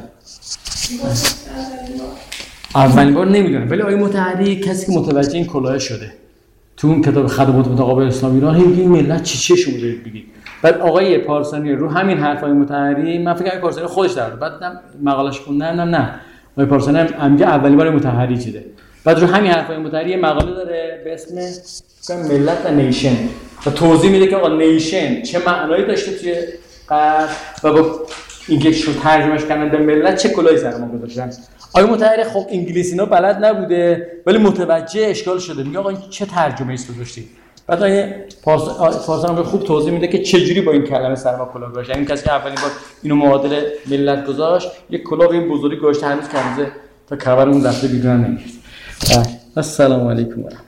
اولین بار نمیدونم ولی آیه متحری کسی که متوجه این کلاه شده تو اون کتاب خدمات متقابل اسلام ایران میگه این ملت چی چی شما دارید بگید. بعد آقای پارسانی رو همین حرفای متحری من فکر کنم پارسانی خودش داره. بعدم مقالهش خوندم نه نه آقای پارسانی هم میگه اولین بار متحری چیده. بعد رو همین حرفای متحری مقاله داره به اسم ملت و نیشن و توضیح میده که آقا نیشن چه معنایی داشته توی غرب و با اینکه شو ترجمهش کردن به ملت چه کلاهی سر ما گذاشتن. آقای متحری خب انگلیسینا بلد نبوده ولی متوجه اشکال شده. میگه آقا این چه ترجمه ایست گذاشتی؟ بعد آیه پارسان خوب توضیح میده که چه جوری با این کلمه سر ما کلاه گذاشت. یعنی کسی که اولین بار اینو معادل ملت گذاشت یک کلاه این بزرگی گذاشته هنوز کنزه تا کور اون دفعه بیرون نمیاد. السلام علیکم و رحمت الله.